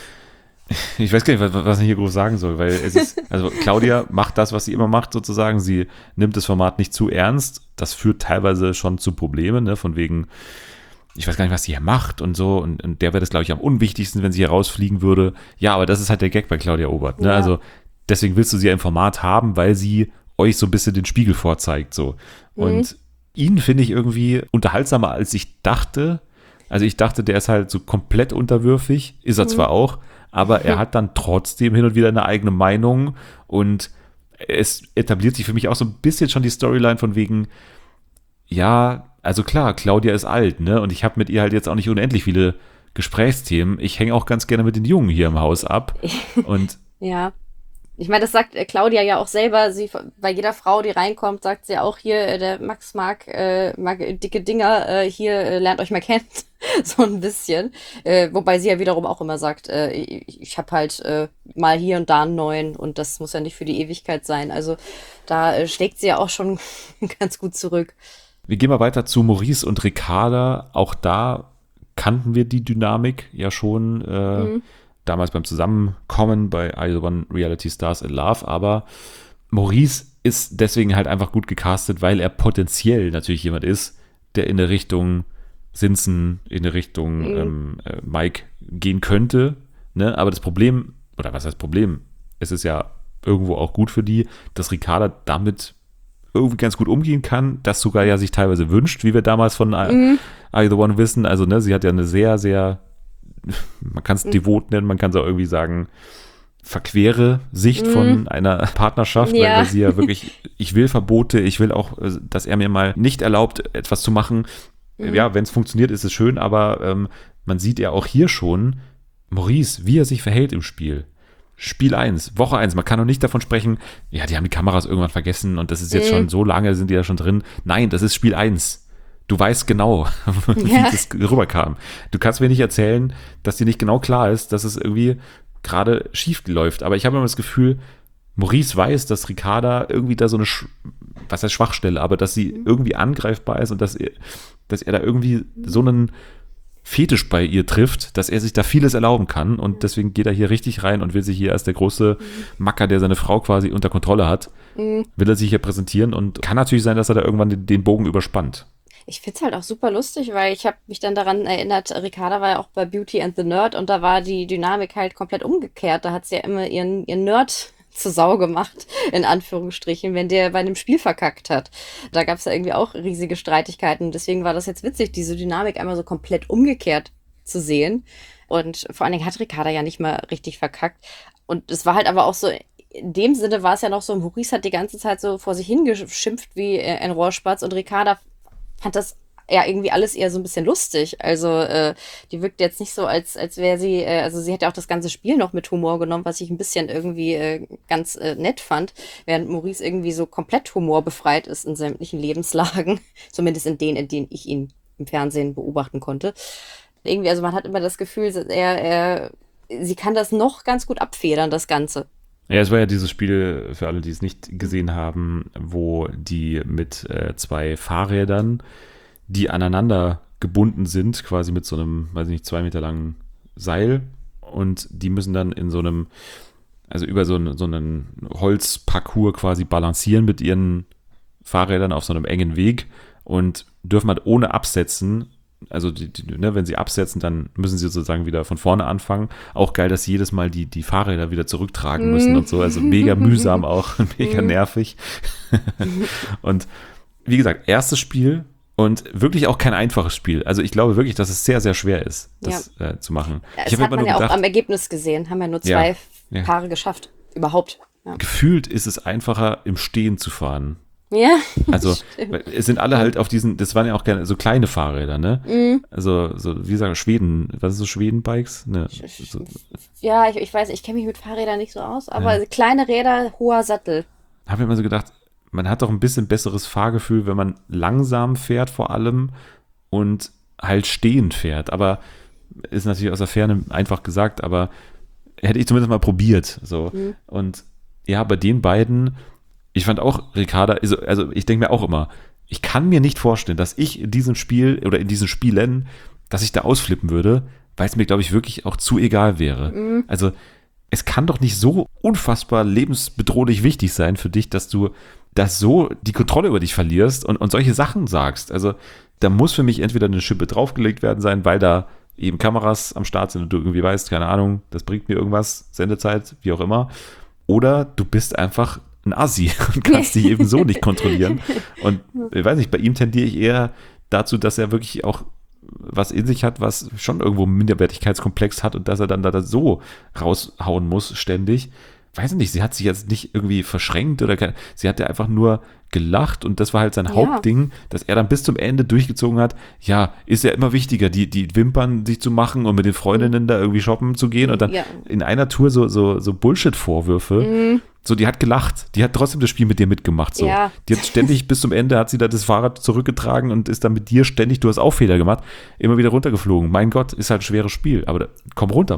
Ich weiß gar nicht, was, was ich hier groß sagen soll, weil es ist, also Claudia macht das, was sie immer macht, sozusagen. Sie nimmt das Format nicht zu ernst. Das führt teilweise schon zu Problemen, ne, von wegen, ich weiß gar nicht, was sie hier macht und so. Und, und der wäre das, glaube ich, am unwichtigsten, wenn sie hier rausfliegen würde. Ja, aber das ist halt der Gag bei Claudia Obert. Ne? Ja. Also deswegen willst du sie ja im Format haben, weil sie euch so ein bisschen den Spiegel vorzeigt. So. Und ihn finde ich irgendwie unterhaltsamer, als ich dachte. Also ich dachte, der ist halt so komplett unterwürfig. Ist er zwar auch, aber er hat dann trotzdem hin und wieder eine eigene Meinung. Und es etabliert sich für mich auch so ein bisschen schon die Storyline von wegen, ja, also klar, Claudia ist alt, ne? Und ich habe mit ihr halt jetzt auch nicht unendlich viele Gesprächsthemen. Ich hänge auch ganz gerne mit den Jungen hier im Haus ab. Und Ja. Ich meine, das sagt äh, Claudia ja auch selber. Sie, bei jeder Frau, die reinkommt, sagt sie auch hier, äh, der Max mag, äh, mag dicke Dinger, äh, hier äh, lernt euch mal kennen. So ein bisschen. Äh, wobei sie ja wiederum auch immer sagt, äh, ich, ich habe halt äh, mal hier und da einen neuen und das muss ja nicht für die Ewigkeit sein. Also da äh, schlägt sie ja auch schon ganz gut zurück. wir gehen mal weiter zu Maurice und Ricarda. Auch da kannten wir die Dynamik ja schon äh, Mhm. damals beim Zusammenkommen bei I The One Reality Stars in Love. Aber Maurice ist deswegen halt einfach gut gecastet, weil er potenziell natürlich jemand ist, der in der Richtung Sinsen in die Richtung mhm. ähm, äh, Mike gehen könnte. Ne? Aber das Problem, oder was heißt Problem? Es ist ja irgendwo auch gut für die, dass Ricarda damit irgendwie ganz gut umgehen kann, das sogar ja sich teilweise wünscht, wie wir damals von mhm. Are You the One wissen. Also ne, sie hat ja eine sehr, sehr, man kann es mhm. devot nennen, man kann es auch irgendwie sagen, verquere Sicht mhm. von einer Partnerschaft, ja. weil, weil sie ja wirklich, ich will Verbote, ich will auch, dass er mir mal nicht erlaubt, etwas zu machen. Mhm. Ja, wenn es funktioniert, ist es schön, aber ähm, man sieht ja auch hier schon, Maurice, wie er sich verhält im Spiel. Spiel eins, Woche eins, man kann noch nicht davon sprechen, ja, die haben die Kameras irgendwann vergessen und das ist jetzt mhm. schon so lange, sind die da schon drin. Nein, das ist Spiel eins. Du weißt genau, wie ja. das rüberkam. Du kannst mir nicht erzählen, dass dir nicht genau klar ist, dass es irgendwie gerade schief läuft. Aber ich habe immer das Gefühl, Maurice weiß, dass Ricarda irgendwie da so eine, Sch- was heißt Schwachstelle, aber dass sie irgendwie angreifbar ist und dass er, dass er da irgendwie so einen Fetisch bei ihr trifft, dass er sich da vieles erlauben kann und deswegen geht er hier richtig rein und will sich hier als der große Macker, der seine Frau quasi unter Kontrolle hat, mhm. will er sich hier präsentieren und kann natürlich sein, dass er da irgendwann den, den Bogen überspannt. Ich find's halt auch super lustig, weil ich habe mich dann daran erinnert, Ricarda war ja auch bei Beauty and the Nerd und da war die Dynamik halt komplett umgekehrt. Da hat sie ja immer ihren, ihren Nerd zur Sau gemacht, in Anführungsstrichen, wenn der bei einem Spiel verkackt hat. Da gab's ja irgendwie auch riesige Streitigkeiten. Deswegen war das jetzt witzig, diese Dynamik einmal so komplett umgekehrt zu sehen. Und vor allen Dingen hat Ricarda ja nicht mal richtig verkackt. Und es war halt aber auch so, in dem Sinne war es ja noch so, Maurice hat die ganze Zeit so vor sich hingeschimpft wie ein Rohrspatz und Ricarda fand das ja irgendwie alles eher so ein bisschen lustig. Also äh, die wirkt jetzt nicht so, als als wäre sie, äh, also sie hat ja auch das ganze Spiel noch mit Humor genommen, was ich ein bisschen irgendwie äh, ganz äh, nett fand, während Maurice irgendwie so komplett humorbefreit ist in sämtlichen Lebenslagen, zumindest in denen, in denen ich ihn im Fernsehen beobachten konnte. Irgendwie, also man hat immer das Gefühl, er, er, sie kann das noch ganz gut abfedern, das Ganze. Ja, es war ja dieses Spiel, für alle, die es nicht gesehen haben, wo die mit äh, zwei Fahrrädern, die aneinander gebunden sind, quasi mit so einem, weiß ich nicht, zwei Meter langen Seil und die müssen dann in so einem, also über so einen, so einen Holzparcours quasi balancieren mit ihren Fahrrädern auf so einem engen Weg und dürfen halt ohne Absetzen, also die, die, ne, wenn sie absetzen, dann müssen sie sozusagen wieder von vorne anfangen. Auch geil, dass sie jedes Mal die, die Fahrräder wieder zurücktragen müssen und so, also mega mühsam auch, mega nervig. Und wie gesagt, erstes Spiel und wirklich auch kein einfaches Spiel. Also ich glaube wirklich, dass es sehr, sehr schwer ist, das ja. äh, zu machen. Das ich hat man ja gedacht, auch am Ergebnis gesehen, haben ja nur zwei ja, Paare ja. geschafft, überhaupt. Ja. Gefühlt ist es einfacher, im Stehen zu fahren. Ja. Also es sind alle halt auf diesen, das waren ja auch gerne so kleine Fahrräder, ne? Mhm. Also so, wie sagen Schweden, was ist so Schweden-Bikes? Ne, so. Ja, ich, ich weiß, ich kenne mich mit Fahrrädern nicht so aus, aber ja. kleine Räder, hoher Sattel. Habe ich immer so gedacht, man hat doch ein bisschen besseres Fahrgefühl, wenn man langsam fährt vor allem und halt stehend fährt. Aber ist natürlich aus der Ferne einfach gesagt, aber hätte ich zumindest mal probiert. So. Mhm. Und ja, bei den beiden, ich fand auch Ricarda, also, also ich denke mir auch immer, ich kann mir nicht vorstellen, dass ich in diesem Spiel oder in diesen Spielen, dass ich da ausflippen würde, weil es mir, glaube ich, wirklich auch zu egal wäre. Mhm. Also es kann doch nicht so unfassbar lebensbedrohlich wichtig sein für dich, dass du das so die Kontrolle über dich verlierst und, und solche Sachen sagst. Also da muss für mich entweder eine Schippe draufgelegt werden sein, weil da eben Kameras am Start sind und du irgendwie weißt, keine Ahnung, das bringt mir irgendwas, Sendezeit, wie auch immer. Oder du bist einfach ein Assi und kannst dich eben so nicht kontrollieren. Und ich weiß nicht, bei ihm tendiere ich eher dazu, dass er wirklich auch was in sich hat, was schon irgendwo einen Minderwertigkeitskomplex hat und dass er dann da so raushauen muss ständig. Weiß nicht, sie hat sich jetzt nicht irgendwie verschränkt oder kein, sie hat ja einfach nur gelacht und das war halt sein ja. Hauptding, dass er dann bis zum Ende durchgezogen hat. Ja, ist ja immer wichtiger, die, die Wimpern sich zu machen und mit den Freundinnen da irgendwie shoppen zu gehen und dann ja. in einer Tour so, so, so Bullshit-Vorwürfe. Mhm. So, die hat gelacht. Die hat trotzdem das Spiel mit dir mitgemacht. So. Ja. Die hat ständig bis zum Ende hat sie da das Fahrrad zurückgetragen und ist dann mit dir ständig, du hast auch Fehler gemacht, immer wieder runtergeflogen. Mein Gott, ist halt ein schweres Spiel. Aber da, komm runter, Mann.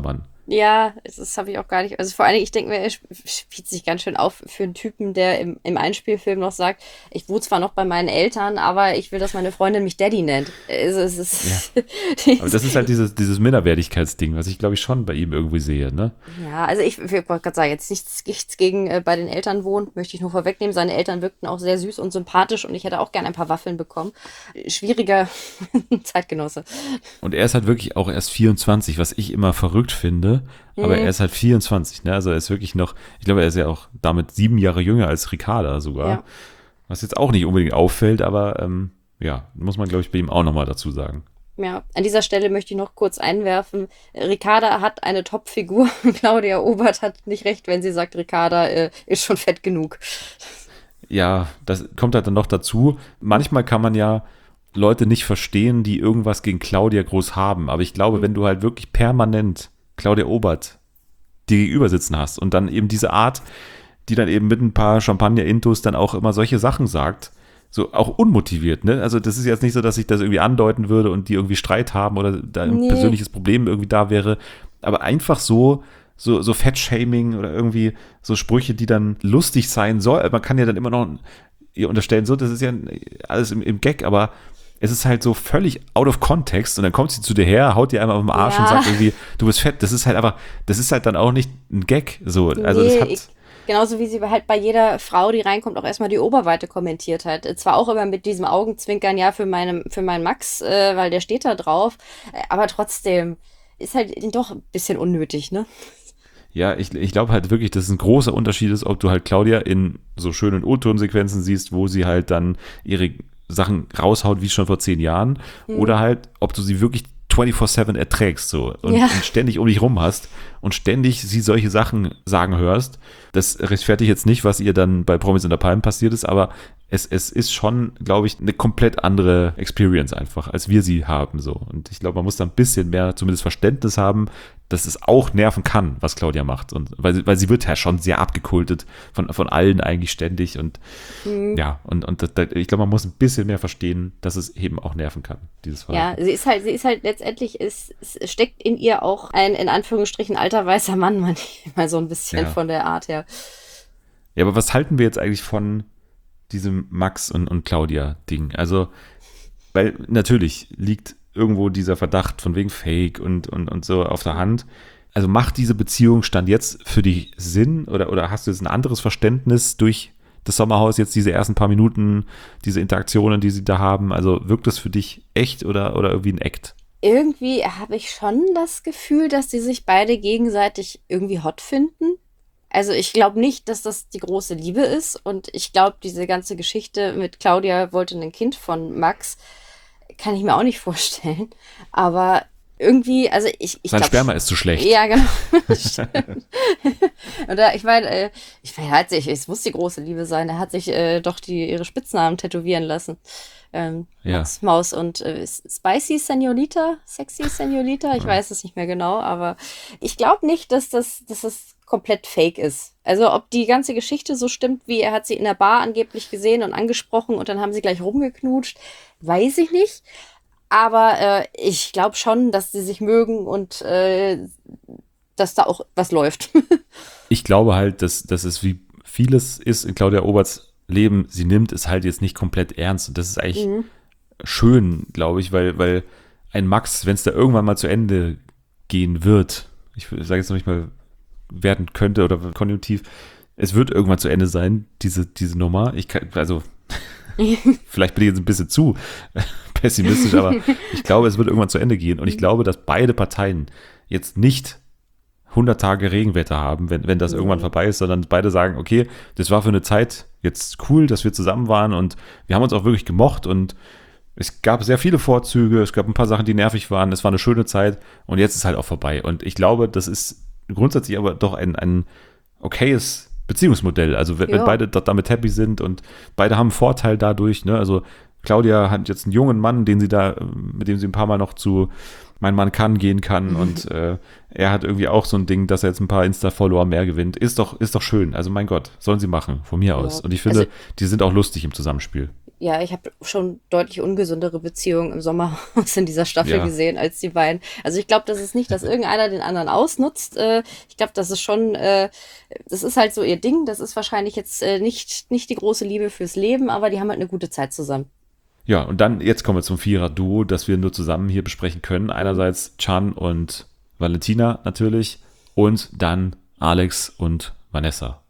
Ja, das, das habe ich auch gar nicht. Also vor allen Dingen, ich denke mir, er sp- spielt sich ganz schön auf für einen Typen, der im, im Einspielfilm noch sagt, ich wohne zwar noch bei meinen Eltern, aber ich will, dass meine Freundin mich Daddy nennt. Es, es ist, Aber das ist halt dieses, dieses Minderwertigkeitsding, was ich glaube ich schon bei ihm irgendwie sehe, ne? ja, also ich, ich wollte gerade sagen, jetzt nichts, nichts gegen äh, bei den Eltern wohnen, möchte ich nur vorwegnehmen. Seine Eltern wirkten auch sehr süß und sympathisch und ich hätte auch gerne ein paar Waffeln bekommen. Schwieriger Zeitgenosse. Und er ist halt wirklich auch erst vierundzwanzig, was ich immer verrückt finde, aber Mhm. er ist halt vierundzwanzig, ne? Also er ist wirklich noch, ich glaube, er ist ja auch damit sieben Jahre jünger als Ricarda sogar, Ja. was jetzt auch nicht unbedingt auffällt, aber ähm, ja, muss man glaube ich bei ihm auch nochmal dazu sagen. Ja, an dieser Stelle möchte ich noch kurz einwerfen. Ricarda hat eine Top-Figur. Claudia Obert hat nicht recht, wenn sie sagt, Ricarda äh, ist schon fett genug. Ja, das kommt halt dann noch dazu. Manchmal kann man ja Leute nicht verstehen, die irgendwas gegen Claudia groß haben. Aber ich glaube, wenn du halt wirklich permanent Claudia Obert dir gegenüber sitzen hast und dann eben diese Art, die dann eben mit ein paar Champagner-Intos dann auch immer solche Sachen sagt, so auch unmotiviert, ne? Also das ist jetzt nicht so, dass ich das irgendwie andeuten würde und die irgendwie Streit haben oder da ein Nee. persönliches Problem irgendwie da wäre, aber einfach so so so Fettshaming oder irgendwie so Sprüche, die dann lustig sein soll. Man kann ja dann immer noch ihr unterstellen, so, das ist ja alles im, im Gag, aber es ist halt so völlig out of context und dann kommt sie zu dir her, haut dir einmal auf den Arsch Ja. und sagt irgendwie, du bist fett. Das ist halt einfach, das ist halt dann auch nicht ein Gag, so. Also das Nee, hat, ich, genauso wie sie halt bei jeder Frau, die reinkommt, auch erstmal die Oberweite kommentiert hat. Zwar auch immer mit diesem Augenzwinkern, ja, für, meine, für meinen Max, äh, weil der steht da drauf, äh, aber trotzdem ist halt doch ein bisschen unnötig, ne? ja, ich, ich glaube halt wirklich, dass es ein großer Unterschied ist, ob du halt Claudia in so schönen O-Ton-Sequenzen siehst, wo sie halt dann ihre Sachen raushaut, wie schon vor zehn Jahren, oder halt, ob du sie wirklich vierundzwanzig sieben erträgst so und, Ja. und ständig um dich rum hast und ständig sie solche Sachen sagen hörst. Das rechtfertigt jetzt nicht, was ihr dann bei Promis in der Palm passiert ist, aber es, es ist schon, glaube ich, eine komplett andere Experience einfach, als wir sie haben so. Und ich glaube, man muss da ein bisschen mehr zumindest Verständnis haben, dass es auch nerven kann, was Claudia macht. Und weil, sie- weil sie wird ja schon sehr abgekultet von, von allen eigentlich ständig. Und ja, und, und das, das, ich glaube, man muss ein bisschen mehr verstehen, dass es eben auch nerven kann, dieses Ja, Verhalten. sie ist halt, sie ist halt letztendlich, es, es steckt in ihr auch ein, in Anführungsstrichen, alter weißer Mann, manchmal so ein bisschen Ja. von der Art her. Ja, aber was halten wir jetzt eigentlich von diesem Max und, und Claudia-Ding? Also, weil natürlich liegt irgendwo dieser Verdacht von wegen Fake und, und, und so auf der Hand. Also macht diese Beziehung Stand jetzt für dich Sinn oder, oder hast du jetzt ein anderes Verständnis durch das Sommerhaus, jetzt diese ersten paar Minuten, diese Interaktionen, die sie da haben? Also wirkt das für dich echt oder, oder irgendwie ein Act? Irgendwie habe ich schon das Gefühl, dass die sich beide gegenseitig irgendwie hot finden. Also ich glaube nicht, dass das die große Liebe ist und ich glaube, diese ganze Geschichte mit Claudia wollte ein Kind von Max, kann ich mir auch nicht vorstellen. Aber irgendwie, also ich, ich Sein glaub, Sperma ist zu schlecht. Ja, genau. Stimmt. Oder ich meine, äh, ich meine, er hat sich, es muss die große Liebe sein, er hat sich äh, doch die, ihre Spitznamen tätowieren lassen. Ähm, Ja. Max Maus und äh, Spicy Senorita, Sexy Senorita, ich weiß es nicht mehr genau, aber ich glaube nicht, dass das, dass das komplett fake ist. Also ob die ganze Geschichte so stimmt, wie er hat sie in der Bar angeblich gesehen und angesprochen und dann haben sie gleich rumgeknutscht, weiß ich nicht. Aber äh, ich glaube schon, dass sie sich mögen und äh, dass da auch was läuft. Ich glaube halt, dass, dass es wie vieles ist in Claudia Oberts Leben, sie nimmt es halt jetzt nicht komplett ernst. Und das ist eigentlich Mhm. schön, glaube ich, weil, weil ein Max, wenn es da irgendwann mal zu Ende gehen wird, ich sage jetzt noch nicht mal werden könnte oder konjunktiv, es wird irgendwann zu Ende sein, diese, diese Nummer. Ich kann, also vielleicht bin ich jetzt ein bisschen zu pessimistisch, aber ich glaube, es wird irgendwann zu Ende gehen. Und ich glaube, dass beide Parteien jetzt nicht hundert Tage Regenwetter haben, wenn, wenn das irgendwann vorbei ist, sondern beide sagen, okay, das war für eine Zeit jetzt cool, dass wir zusammen waren und wir haben uns auch wirklich gemocht und es gab sehr viele Vorzüge, es gab ein paar Sachen, die nervig waren, es war eine schöne Zeit und jetzt ist halt auch vorbei. Und ich glaube, das ist grundsätzlich aber doch ein, ein okayes Beziehungsmodell. Also wenn, wenn Ja. beide dort damit happy sind und beide haben einen Vorteil dadurch, ne? Also Claudia hat jetzt einen jungen Mann, den sie da, mit dem sie ein paar Mal noch zu Mein Mann kann gehen kann und äh, er hat irgendwie auch so ein Ding, dass er jetzt ein paar Insta-Follower mehr gewinnt. Ist doch, ist doch schön. Also mein Gott, sollen sie machen, von mir aus. Und ich finde, Also- die sind auch lustig im Zusammenspiel. Ja, ich habe schon deutlich ungesündere Beziehungen im Sommerhaus in dieser Staffel Ja. gesehen als die beiden. Also ich glaube, das ist nicht, dass irgendeiner den anderen ausnutzt. Äh, ich glaube, das ist schon, äh, das ist halt so ihr Ding. Das ist wahrscheinlich jetzt äh, nicht, nicht die große Liebe fürs Leben, aber die haben halt eine gute Zeit zusammen. Ja, und dann, jetzt kommen wir zum Vierer-Duo, das wir nur zusammen hier besprechen können. Einerseits Chan und Valentina natürlich und dann Alex und Vanessa.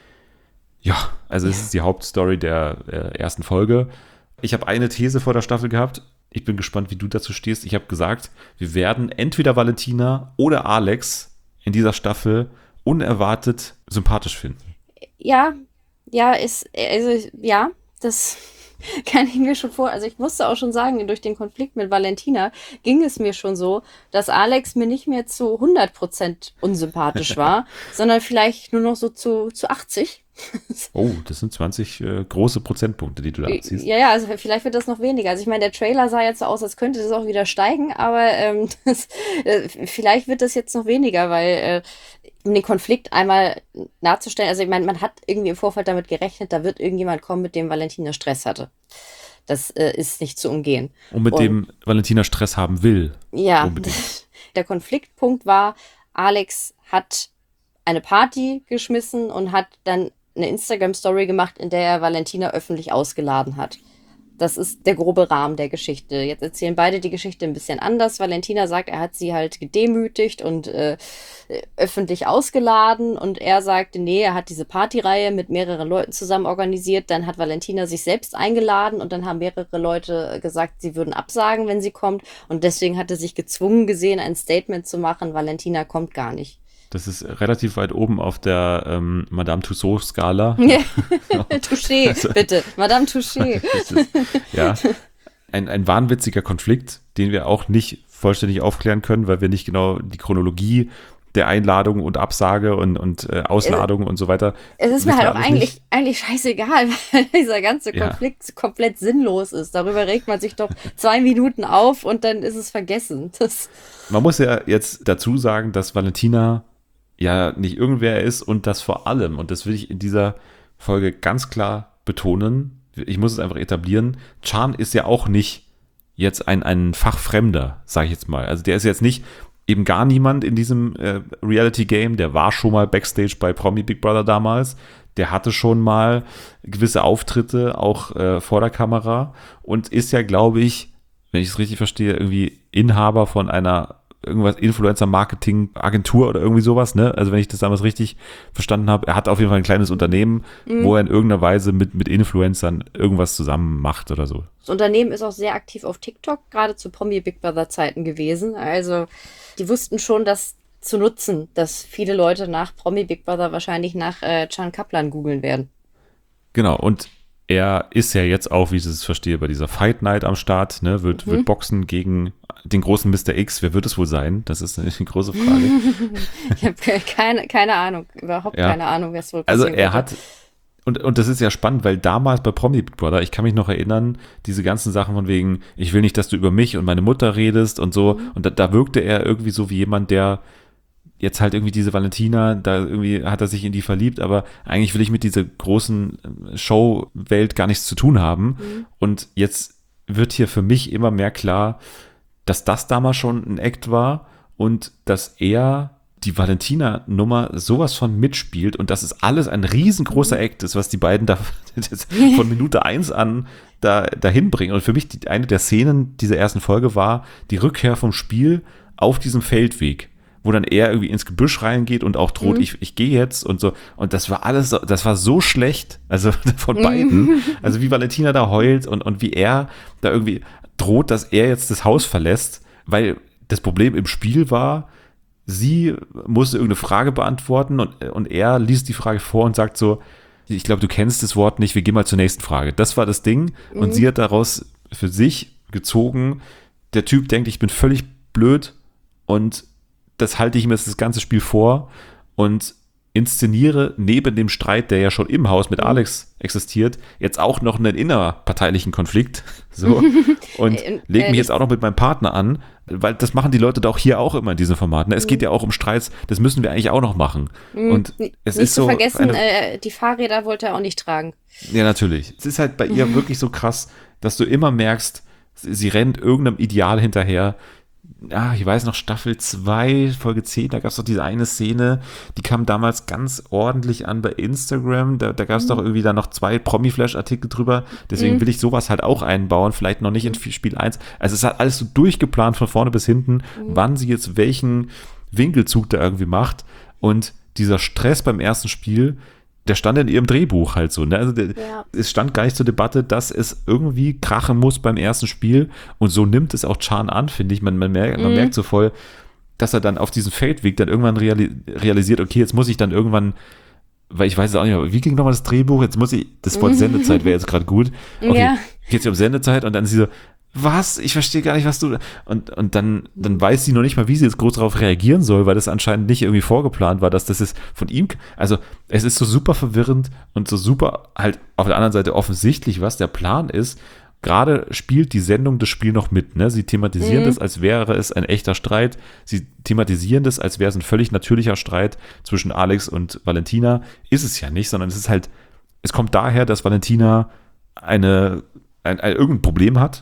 Ja, also es ist die Hauptstory der äh, ersten Folge. Ich habe eine These vor der Staffel gehabt. Ich bin gespannt, wie du dazu stehst. Ich habe gesagt, wir werden entweder Valentina oder Alex in dieser Staffel unerwartet sympathisch finden. Ja, ja, ist, also ja, das kann ich mir schon vor. Also ich musste auch schon sagen, durch den Konflikt mit Valentina ging es mir schon so, dass Alex mir nicht mehr zu hundert Prozent unsympathisch war, sondern vielleicht nur noch so zu, zu achtzig. Oh, das sind zwanzig äh, große Prozentpunkte, die du da abziehst. Ja, ja, also vielleicht wird das noch weniger. Also ich meine, der Trailer sah jetzt so aus, als könnte das auch wieder steigen, aber ähm, das, äh, vielleicht wird das jetzt noch weniger, weil äh, um den Konflikt einmal darzustellen, also ich meine, man hat irgendwie im Vorfeld damit gerechnet, da wird irgendjemand kommen, mit dem Valentina Stress hatte. Das äh, ist nicht zu umgehen. Und mit Und- dem Valentina Stress haben will. Ja, Unbedingt. der Konfliktpunkt war, Alex hat eine Party geschmissen und hat dann eine Instagram-Story gemacht, in der er Valentina öffentlich ausgeladen hat. Das ist der grobe Rahmen der Geschichte. Jetzt erzählen beide die Geschichte ein bisschen anders. Valentina sagt, er hat sie halt gedemütigt und äh, öffentlich ausgeladen und er sagte, nee, er hat diese Partyreihe mit mehreren Leuten zusammen organisiert. Dann hat Valentina sich selbst eingeladen und dann haben mehrere Leute gesagt, sie würden absagen, wenn sie kommt. Und deswegen hat er sich gezwungen gesehen, ein Statement zu machen, Valentina kommt gar nicht. Das ist relativ weit oben auf der ähm, Madame Tussauds-Skala. Touché, Also- bitte. Madame Touché. Das ist, ja, ein, ein wahnwitziger Konflikt, den wir auch nicht vollständig aufklären können, weil wir nicht genau die Chronologie der Einladung und Absage und, und äh, Ausladung und so weiter. Es ist mir wissen halt wir auch alles eigentlich, nicht. eigentlich scheißegal, weil dieser ganze Ja. Konflikt komplett sinnlos ist. Darüber regt man sich doch zwei Minuten auf und dann ist es vergessen. Das, Man muss ja jetzt dazu sagen, dass Valentina ja nicht irgendwer ist und das vor allem, und das will ich in dieser Folge ganz klar betonen, ich muss es einfach etablieren, Chan ist ja auch nicht jetzt ein, ein Fachfremder, sage ich jetzt mal. Also der ist jetzt nicht eben gar niemand in diesem äh, Reality-Game, der war schon mal Backstage bei Promi Big Brother damals, der hatte schon mal gewisse Auftritte, auch äh, vor der Kamera und ist ja, glaube ich, wenn ich es richtig verstehe, irgendwie Inhaber von einer irgendwas Influencer-Marketing-Agentur oder irgendwie sowas, ne? Also wenn ich das damals richtig verstanden habe, er hat auf jeden Fall ein kleines Unternehmen, Mhm. wo er in irgendeiner Weise mit, mit Influencern irgendwas zusammen macht oder so. das Unternehmen ist auch sehr aktiv auf TikTok, gerade zu Promi Big Brother Zeiten gewesen. Also die wussten schon, das zu nutzen, dass viele Leute nach Promi Big Brother wahrscheinlich nach äh, Can Kaplan googeln werden. Genau, und er ist ja jetzt auch, wie ich es verstehe, bei dieser Fight Night am Start, ne? Wird, Mhm. wird boxen gegen den großen Mister X. Wer wird es wohl sein? Das ist eine große Frage. Ich habe keine, keine Ahnung, überhaupt Ja. keine Ahnung, wer es wohl Also passieren er könnte. hat, und, und das ist ja spannend, weil damals bei Promi Big Brother, ich kann mich noch erinnern, diese ganzen Sachen von wegen, ich will nicht, dass du über mich und meine Mutter redest und so. Und da, da wirkte er irgendwie so wie jemand, der jetzt halt irgendwie diese Valentina, da irgendwie hat er sich in die verliebt, aber eigentlich will ich mit dieser großen Show-Welt gar nichts zu tun haben. Und jetzt wird hier für mich immer mehr klar, dass das damals schon ein Act war und dass er die Valentina-Nummer sowas von mitspielt und dass es alles ein riesengroßer Act ist, was die beiden da von Minute eins an da dahin bringen. Und für mich die, eine der Szenen dieser ersten Folge war die Rückkehr vom Spiel auf diesem Feldweg, wo dann er irgendwie ins Gebüsch reingeht und auch droht, Mhm. ich, ich gehe jetzt und so. Und das war alles, so- das war so schlecht, also von beiden. Also wie Valentina da heult und, und wie er da irgendwie droht, dass er jetzt das Haus verlässt, weil das Problem im Spiel war, sie musste irgendeine Frage beantworten und, und er liest die Frage vor und sagt so, ich glaube, du kennst das Wort nicht, wir gehen mal zur nächsten Frage. Das war das Ding und sie hat daraus für sich gezogen, der Typ denkt, ich bin völlig blöd und das halte ich mir jetzt das ganze Spiel vor und inszeniere neben dem Streit, der ja schon im Haus mit Alex existiert, jetzt auch noch einen innerparteilichen Konflikt. So. Und Äh, lege äh, mich jetzt auch noch mit meinem Partner an, weil das machen die Leute doch hier auch immer in diesen Formaten. Es geht ja auch um Streits, das müssen wir eigentlich auch noch machen. Und es Nicht ist zu so vergessen, eine, äh, die Fahrräder wollte er auch nicht tragen. ja, natürlich. Es ist halt bei ihr wirklich so krass, dass du immer merkst, sie, sie rennt irgendeinem Ideal hinterher. Ah, ich weiß noch, Staffel zwei, Folge zehn, da gab es doch diese eine Szene, die kam damals ganz ordentlich an bei Instagram. Da, da gab es mhm. doch irgendwie dann noch zwei Promi-Flash-Artikel drüber. Deswegen mhm. will ich sowas halt auch einbauen, vielleicht noch nicht in Spiel eins. Also es hat alles so durchgeplant von vorne bis hinten, mhm. wann sie jetzt welchen Winkelzug da irgendwie macht. Und dieser Stress beim ersten Spiel, der stand in ihrem Drehbuch halt so. Ne? Also der, ja. Es stand gar nicht zur Debatte, dass es irgendwie krachen muss beim ersten Spiel. Und so nimmt es auch Chan an, finde ich. Man, man, merkt, man mhm. merkt so voll, dass er dann auf diesem Feldweg dann irgendwann reali- realisiert, okay, jetzt muss ich dann irgendwann, weil ich weiß es auch nicht mehr, wie ging nochmal das Drehbuch? Jetzt muss ich, das Wort Sendezeit wäre jetzt gerade gut. Okay, ja. Geht es um Sendezeit und dann ist sie so, was? Ich verstehe gar nicht, was du. Und, und dann, dann weiß sie noch nicht mal, wie sie jetzt groß darauf reagieren soll, weil das anscheinend nicht irgendwie vorgeplant war, dass das ist von ihm. Also, es ist so super verwirrend und so super halt auf der anderen Seite offensichtlich, was der Plan ist. Gerade spielt die Sendung das Spiel noch mit. Ne? Sie thematisieren mhm. das, als wäre es ein echter Streit. Sie thematisieren das, als wäre es ein völlig natürlicher Streit zwischen Alex und Valentina. Ist es ja nicht, sondern es ist halt, es kommt daher, dass Valentina eine Ein, ein, irgendein Problem hat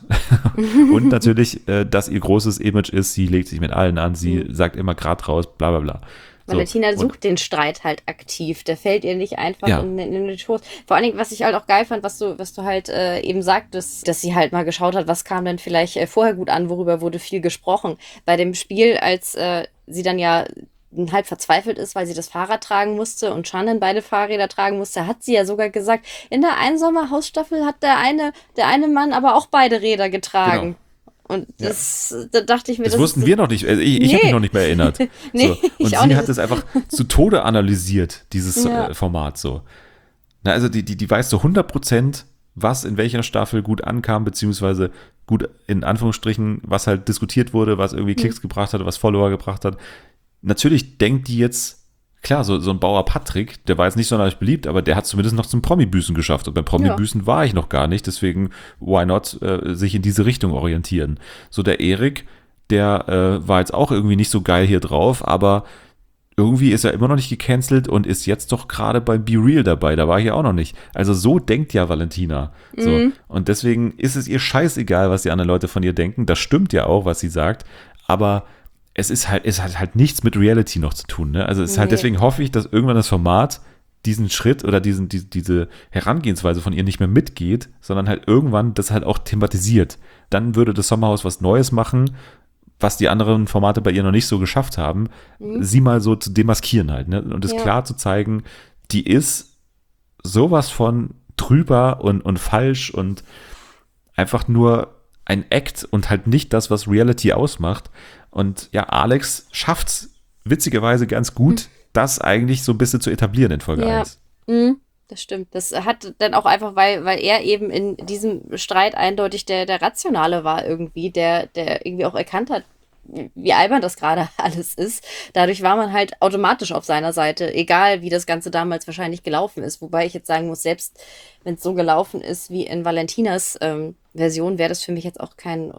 und natürlich, äh, dass ihr großes Image ist, sie legt sich mit allen an, sie mhm. sagt immer grad raus, bla bla bla. So. Valentina sucht und, den Streit halt aktiv, der fällt ihr nicht einfach ja. in, in den Schoß. Vor allen Dingen, was ich halt auch geil fand, was du, was du halt äh, eben sagtest, dass sie halt mal geschaut hat, was kam denn vielleicht äh, vorher gut an, worüber wurde viel gesprochen. Bei dem Spiel, als äh, sie dann ja halb verzweifelt ist, weil sie das Fahrrad tragen musste und Shannon beide Fahrräder tragen musste, hat sie ja sogar gesagt, in der einen Sommerhausstaffel hat der eine, der eine Mann aber auch beide Räder getragen. Genau. Und das, ja. da dachte ich mir, das, das wussten ist, wir noch nicht. Ich, ich nee. habe mich noch nicht mehr erinnert. nee, so. Und ich sie auch nicht. hat es einfach zu Tode analysiert, dieses ja. äh, Format so. Na, also die, die, die weiß so hundert Prozent, was in welcher Staffel gut ankam, beziehungsweise gut in Anführungsstrichen, was halt diskutiert wurde, was irgendwie Klicks mhm. gebracht hat, was Follower gebracht hat. Natürlich denkt die jetzt, klar, so, so ein Bauer Patrick, der war jetzt nicht sonderlich beliebt, aber der hat zumindest noch zum Promi-Büßen geschafft. Und beim Promi-Büßen ja. war ich noch gar nicht, deswegen why not äh, sich in diese Richtung orientieren. So der Erik, der äh, war jetzt auch irgendwie nicht so geil hier drauf, aber irgendwie ist er immer noch nicht gecancelt und ist jetzt doch gerade beim Be Real dabei. Da war ich ja auch noch nicht. Also so denkt ja Valentina. So. Mhm. Und deswegen ist es ihr scheißegal, was die anderen Leute von ihr denken. Das stimmt ja auch, was sie sagt. Aber es ist halt, es hat halt nichts mit Reality noch zu tun. Ne? Also es ist nee. halt, deswegen hoffe ich, dass irgendwann das Format diesen Schritt oder diesen, die, diese Herangehensweise von ihr nicht mehr mitgeht, sondern halt irgendwann das halt auch thematisiert. Dann würde das Sommerhaus was Neues machen, was die anderen Formate bei ihr noch nicht so geschafft haben, mhm. sie mal so zu demaskieren halt. Ne? Und es ja. klar zu zeigen, die ist sowas von drüber und, und falsch und einfach nur ein Act und halt nicht das, was Reality ausmacht. Und ja, Alex schafft's witzigerweise ganz gut, mhm. das eigentlich so ein bisschen zu etablieren in Folge ja. eins. Mhm. Das stimmt. Das hat dann auch einfach, weil, weil er eben in diesem Streit eindeutig der, der Rationale war irgendwie, der, der irgendwie auch erkannt hat, wie albern das gerade alles ist. Dadurch war man halt automatisch auf seiner Seite, egal wie das Ganze damals wahrscheinlich gelaufen ist. Wobei ich jetzt sagen muss, selbst wenn es so gelaufen ist wie in Valentinas ähm, Version, wäre das für mich jetzt auch kein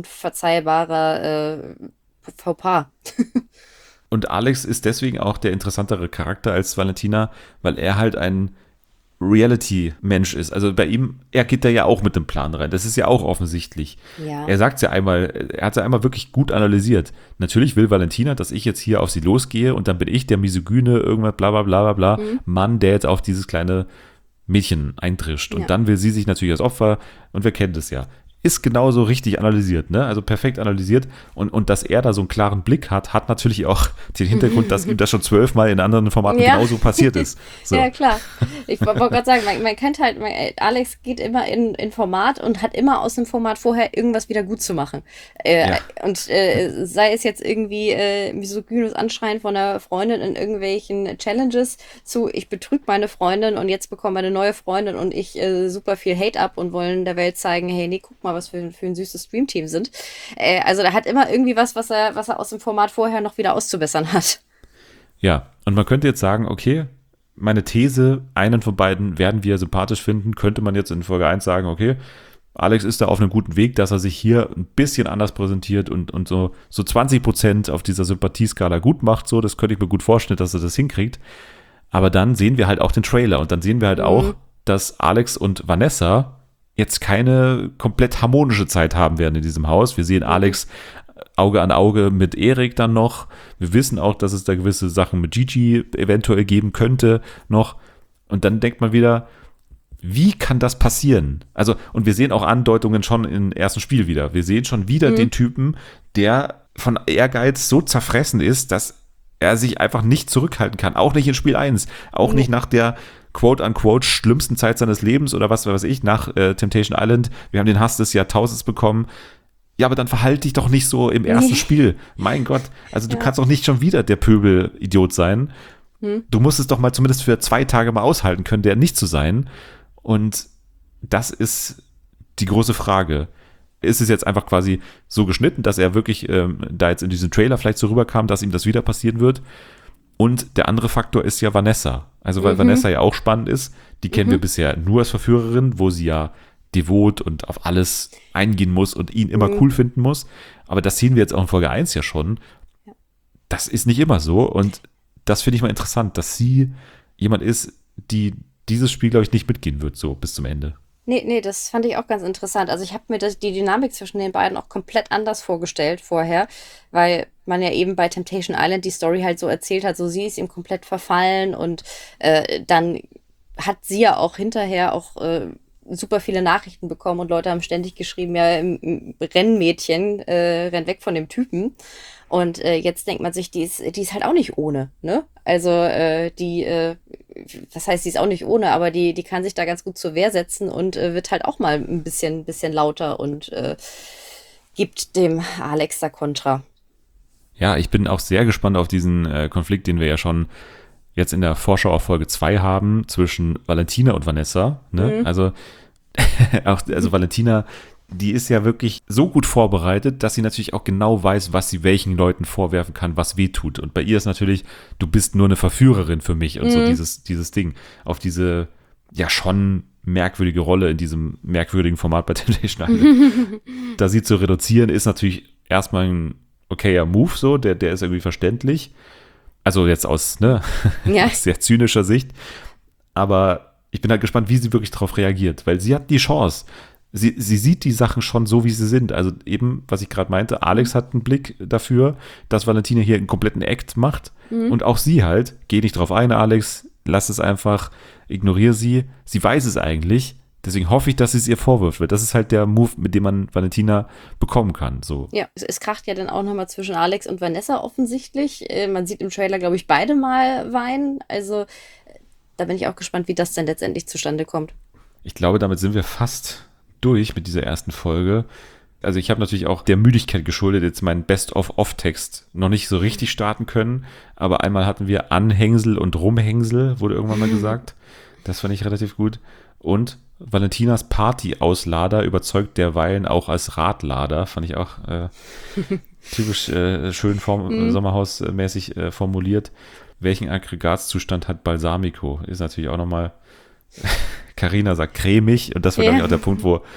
unverzeihbarer äh, Fauxpas. Und Alex ist deswegen auch der interessantere Charakter als Valentina, weil er halt ein Reality-Mensch ist. Also bei ihm, er geht da ja auch mit dem Plan rein. Das ist ja auch offensichtlich. Ja. Er sagt es ja einmal, er hat es ja einmal wirklich gut analysiert. Natürlich will Valentina, dass ich jetzt hier auf sie losgehe und dann bin ich der misogyne, irgendwas bla bla bla bla bla, mhm. Mann, der jetzt auf dieses kleine Mädchen eintrischt. Und ja. dann will sie sich natürlich als Opfer, und wir kennen das ja, ist genauso richtig analysiert, ne? Also perfekt analysiert. Und, und dass er da so einen klaren Blick hat, hat natürlich auch den Hintergrund, dass ihm das schon zwölfmal in anderen Formaten ja. genauso passiert ist. So. Ja, klar. Ich wollte gerade sagen, man, man kennt halt, man, Alex geht immer in, in Format und hat immer aus dem Format vorher irgendwas wieder gut zu machen. Äh, ja. Und äh, sei es jetzt irgendwie äh, misogynes Anschreien von einer Freundin in irgendwelchen Challenges zu, ich betrüge meine Freundin und jetzt bekomme eine neue Freundin und ich äh, super viel Hate ab und wollen der Welt zeigen, hey, nee, guck mal, was für, für ein süßes Streamteam sind. Äh, also da hat immer irgendwie was, was er, was er aus dem Format vorher noch wieder auszubessern hat. Ja, und man könnte jetzt sagen, okay, meine These, einen von beiden werden wir sympathisch finden, könnte man jetzt in Folge eins sagen, okay, Alex ist da auf einem guten Weg, dass er sich hier ein bisschen anders präsentiert und, und so, so zwanzig Prozent auf dieser Sympathieskala gut macht. So, das könnte ich mir gut vorstellen, dass er das hinkriegt. Aber dann sehen wir halt auch den Trailer und dann sehen wir halt mhm. auch, dass Alex und Vanessa jetzt keine komplett harmonische Zeit haben werden in diesem Haus. Wir sehen Alex Auge an Auge mit Erik dann noch. Wir wissen auch, dass es da gewisse Sachen mit Gigi eventuell geben könnte noch. Und dann denkt man wieder, wie kann das passieren? Also, und wir sehen auch Andeutungen schon im ersten Spiel wieder. Wir sehen schon wieder mhm. den Typen, der von Ehrgeiz so zerfressen ist, dass er sich einfach nicht zurückhalten kann. Auch nicht in Spiel eins. Auch mhm. nicht nach der quote-unquote schlimmsten Zeit seines Lebens oder was weiß ich, nach äh, Temptation Island. Wir haben den Hass des Jahrtausends bekommen. Ja, aber dann verhalte dich doch nicht so im ersten nee. Spiel. Mein Gott. Also du ja. kannst doch nicht schon wieder der Pöbel-Idiot sein. Hm. Du musst es doch mal zumindest für zwei Tage mal aushalten können, der nicht zu sein. Und das ist die große Frage. Ist es jetzt einfach quasi so geschnitten, dass er wirklich ähm, da jetzt in diesem Trailer vielleicht so rüberkam, dass ihm das wieder passieren wird? Und der andere Faktor ist ja Vanessa. Also weil mhm. Vanessa ja auch spannend ist. Die kennen mhm. wir bisher nur als Verführerin, wo sie ja devot und auf alles eingehen muss und ihn immer mhm. cool finden muss. Aber das sehen wir jetzt auch in Folge eins ja schon. Ja. Das ist nicht immer so. Und das finde ich mal interessant, dass sie jemand ist, die dieses Spiel, glaube ich, nicht mitgehen wird, so bis zum Ende. Nee, nee, das fand ich auch ganz interessant. Also ich habe mir das, die Dynamik zwischen den beiden auch komplett anders vorgestellt vorher, weil man ja eben bei Temptation Island die Story halt so erzählt hat, so sie ist ihm komplett verfallen und äh, dann hat sie ja auch hinterher auch äh, super viele Nachrichten bekommen und Leute haben ständig geschrieben, ja, im, im Rennmädchen, äh, renn weg von dem Typen. Und äh, jetzt denkt man sich, die ist, die ist halt auch nicht ohne, ne? Also äh, die, äh, was heißt, die ist auch nicht ohne, aber die, die kann sich da ganz gut zur Wehr setzen und äh, wird halt auch mal ein bisschen, bisschen lauter und äh, gibt dem Alex da Kontra. Ja, ich bin auch sehr gespannt auf diesen äh, Konflikt, den wir ja schon jetzt in der Vorschau auf Folge zwei haben zwischen Valentina und Vanessa. Ne? Mhm. Also, auch, also Valentina, die ist ja wirklich so gut vorbereitet, dass sie natürlich auch genau weiß, was sie welchen Leuten vorwerfen kann, was weh tut. Und bei ihr ist natürlich, du bist nur eine Verführerin für mich und mhm. so dieses, dieses Ding. Auf diese ja schon merkwürdige Rolle in diesem merkwürdigen Format bei Temptation Island. Da sie zu reduzieren, ist natürlich erstmal ein okayer Move so, der, der ist irgendwie verständlich. Also jetzt aus, ne, ja. aus sehr zynischer Sicht. Aber ich bin halt gespannt, wie sie wirklich darauf reagiert, weil sie hat die Chance. Sie, sie sieht die Sachen schon so, wie sie sind. Also eben, was ich gerade meinte, Alex hat einen Blick dafür, dass Valentina hier einen kompletten Act macht. Mhm. Und auch sie halt, geh nicht drauf ein, Alex, lass es einfach, ignoriere sie. Sie weiß es eigentlich. Deswegen hoffe ich, dass sie es ihr vorwirft. Das ist halt der Move, mit dem man Valentina bekommen kann. So. Ja, es, es kracht ja dann auch nochmal zwischen Alex und Vanessa offensichtlich. Äh, man sieht im Trailer, glaube ich, beide mal weinen. Also da bin ich auch gespannt, wie das dann letztendlich zustande kommt. Ich glaube, damit sind wir fast durch mit dieser ersten Folge. Also ich habe natürlich auch der Müdigkeit geschuldet, jetzt meinen Best-of-Off-Text noch nicht so richtig starten können. Aber einmal hatten wir Anhängsel und Rumhängsel, wurde irgendwann mal gesagt. Das fand ich relativ gut. Und Valentinas Party-Auslader überzeugt derweilen auch als Radlader, fand ich auch äh, typisch äh, schön form- mhm. sommerhausmäßig äh, formuliert. Welchen Aggregatzustand hat Balsamico? Ist natürlich auch nochmal, Carina sagt cremig und das war, ja. glaube ich, auch der Punkt, wo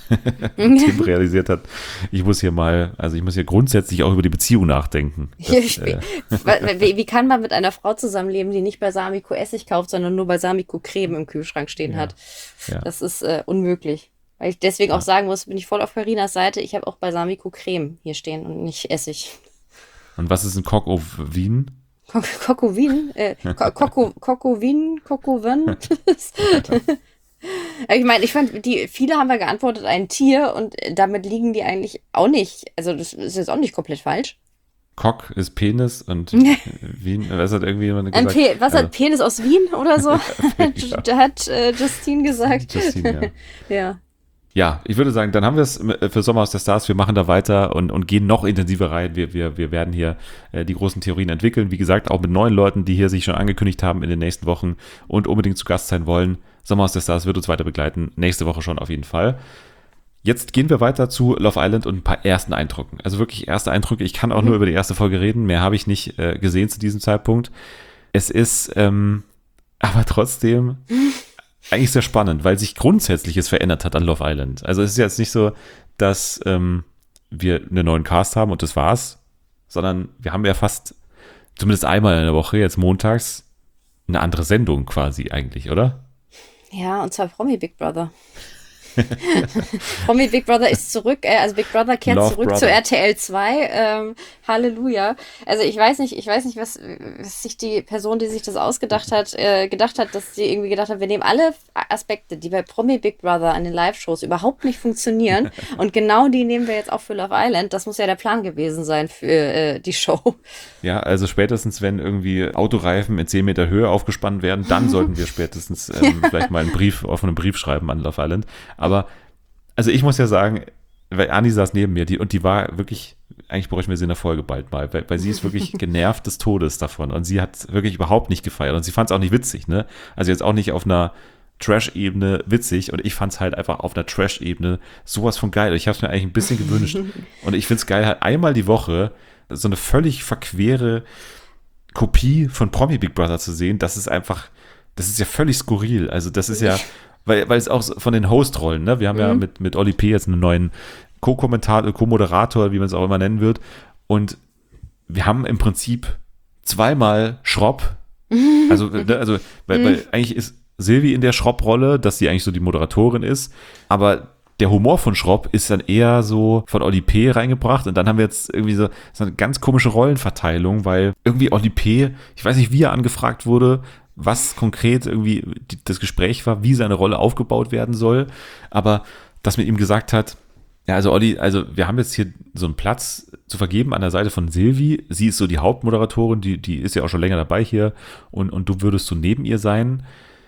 Tim realisiert hat, ich muss hier mal, also ich muss hier grundsätzlich auch über die Beziehung nachdenken. Das, äh, wie, wie kann man mit einer Frau zusammenleben, die nicht Balsamico Essig kauft, sondern nur Balsamico Creme im Kühlschrank stehen ja. hat? Ja. Das ist äh, unmöglich. Weil ich deswegen ja. auch sagen muss, bin ich voll auf Carinas Seite, ich habe auch Balsamico Creme hier stehen und nicht Essig. Und was ist ein Coq au Vin? Kokowin? Äh, Kokowin? Kokowin? Ich meine, ich fand, die, viele haben ja geantwortet, ein Tier und damit liegen die eigentlich auch nicht, also das ist jetzt auch nicht komplett falsch. Cock ist Penis und Wien, was hat irgendwie jemand gesagt? Pe- was also, hat Penis aus Wien oder so? Da hat äh, Justine gesagt. Justine, ja. ja. Ja, ich würde sagen, dann haben wir es für Sommerhaus der Stars. Wir machen da weiter und, und gehen noch intensiver rein. Wir, wir, wir werden hier äh, die großen Theorien entwickeln. Wie gesagt, auch mit neuen Leuten, die hier sich schon angekündigt haben in den nächsten Wochen und unbedingt zu Gast sein wollen. Sommerhaus der Stars wird uns weiter begleiten. Nächste Woche schon auf jeden Fall. Jetzt gehen wir weiter zu Love Island und ein paar ersten Eindrücken. Also wirklich erste Eindrücke. Ich kann auch mhm. nur über die erste Folge reden. Mehr habe ich nicht äh, gesehen zu diesem Zeitpunkt. Es ist ähm, aber trotzdem eigentlich sehr spannend, weil sich Grundsätzliches verändert hat an Love Island. Also es ist jetzt nicht so, dass ähm, wir einen neuen Cast haben und das war's, sondern wir haben ja fast, zumindest einmal in der Woche, jetzt montags, eine andere Sendung quasi eigentlich, oder? Ja, und zwar Promi Big Brother. Promi Big Brother ist zurück, äh, also Big Brother kehrt Love zurück Brother. zu R T L zwei. Ähm, Halleluja. Also ich weiß nicht, ich weiß nicht, was, was sich die Person, die sich das ausgedacht hat, äh, gedacht hat, dass sie irgendwie gedacht hat, wir nehmen alle Aspekte, die bei Promi Big Brother an den Live-Shows überhaupt nicht funktionieren und genau die nehmen wir jetzt auch für Love Island. Das muss ja der Plan gewesen sein für äh, die Show. Ja, also spätestens, wenn irgendwie Autoreifen in zehn Meter Höhe aufgespannt werden, dann sollten wir spätestens ähm, vielleicht mal einen Brief, auf einen Brief schreiben an Love Island. Aber, also ich muss ja sagen, weil Anni saß neben mir die, und die war wirklich, eigentlich bräuchten wir sie in der Folge bald mal, weil, weil sie ist wirklich genervt des Todes davon und sie hat wirklich überhaupt nicht gefeiert und sie fand es auch nicht witzig, ne? Also jetzt auch nicht auf einer Trash-Ebene witzig und ich fand es halt einfach auf einer Trash-Ebene sowas von geil. Ich habe es mir eigentlich ein bisschen gewünscht und ich finde es geil, halt einmal die Woche so eine völlig verquere Kopie von Promi Big Brother zu sehen. Das ist einfach, das ist ja völlig skurril. Also das ist ja, weil, weil es auch so von den Host-Rollen, ne? Wir haben mhm. ja mit, mit Oli P. jetzt einen neuen Co-Kommentator, Co-Moderator, wie man es auch immer nennen wird. Und wir haben im Prinzip zweimal Schropp. Also, ne, also weil, weil eigentlich ist Silvi in der Schropp-Rolle, dass sie eigentlich so die Moderatorin ist, aber der Humor von Schropp ist dann eher so von Oli P. reingebracht und dann haben wir jetzt irgendwie so, so eine ganz komische Rollenverteilung, weil irgendwie Oli P., ich weiß nicht, wie er angefragt wurde, was konkret irgendwie die, das Gespräch war, wie seine Rolle aufgebaut werden soll, aber dass man ihm gesagt hat, ja, also Olli, also wir haben jetzt hier so einen Platz zu vergeben an der Seite von Silvi, sie ist so die Hauptmoderatorin, die, die ist ja auch schon länger dabei hier und, und du würdest so neben ihr sein.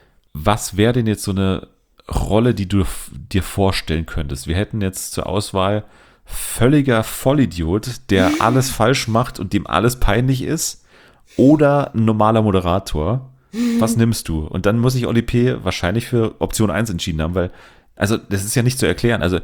Was wäre denn jetzt so eine Rolle, die du f- dir vorstellen könntest? Wir hätten jetzt zur Auswahl völliger Vollidiot, der alles falsch macht und dem alles peinlich ist, oder ein normaler Moderator. Was nimmst du? Und dann muss sich Oli P. wahrscheinlich für Option eins entschieden haben, weil, also das ist ja nicht zu erklären. Also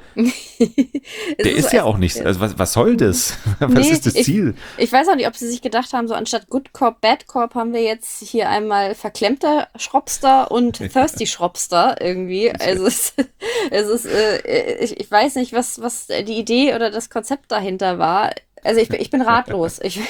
der ist, ist ja auch nicht, also was, was soll das? Was nee, ist das Ziel? Ich, ich weiß auch nicht, ob sie sich gedacht haben, so anstatt Good Cop, Bad Cop haben wir jetzt hier einmal verklemmter Schroppster und Thirsty Schroppster irgendwie. Also es, es ist, äh, ich, ich weiß nicht, was, was die Idee oder das Konzept dahinter war. Also ich, ich bin ratlos. Ich,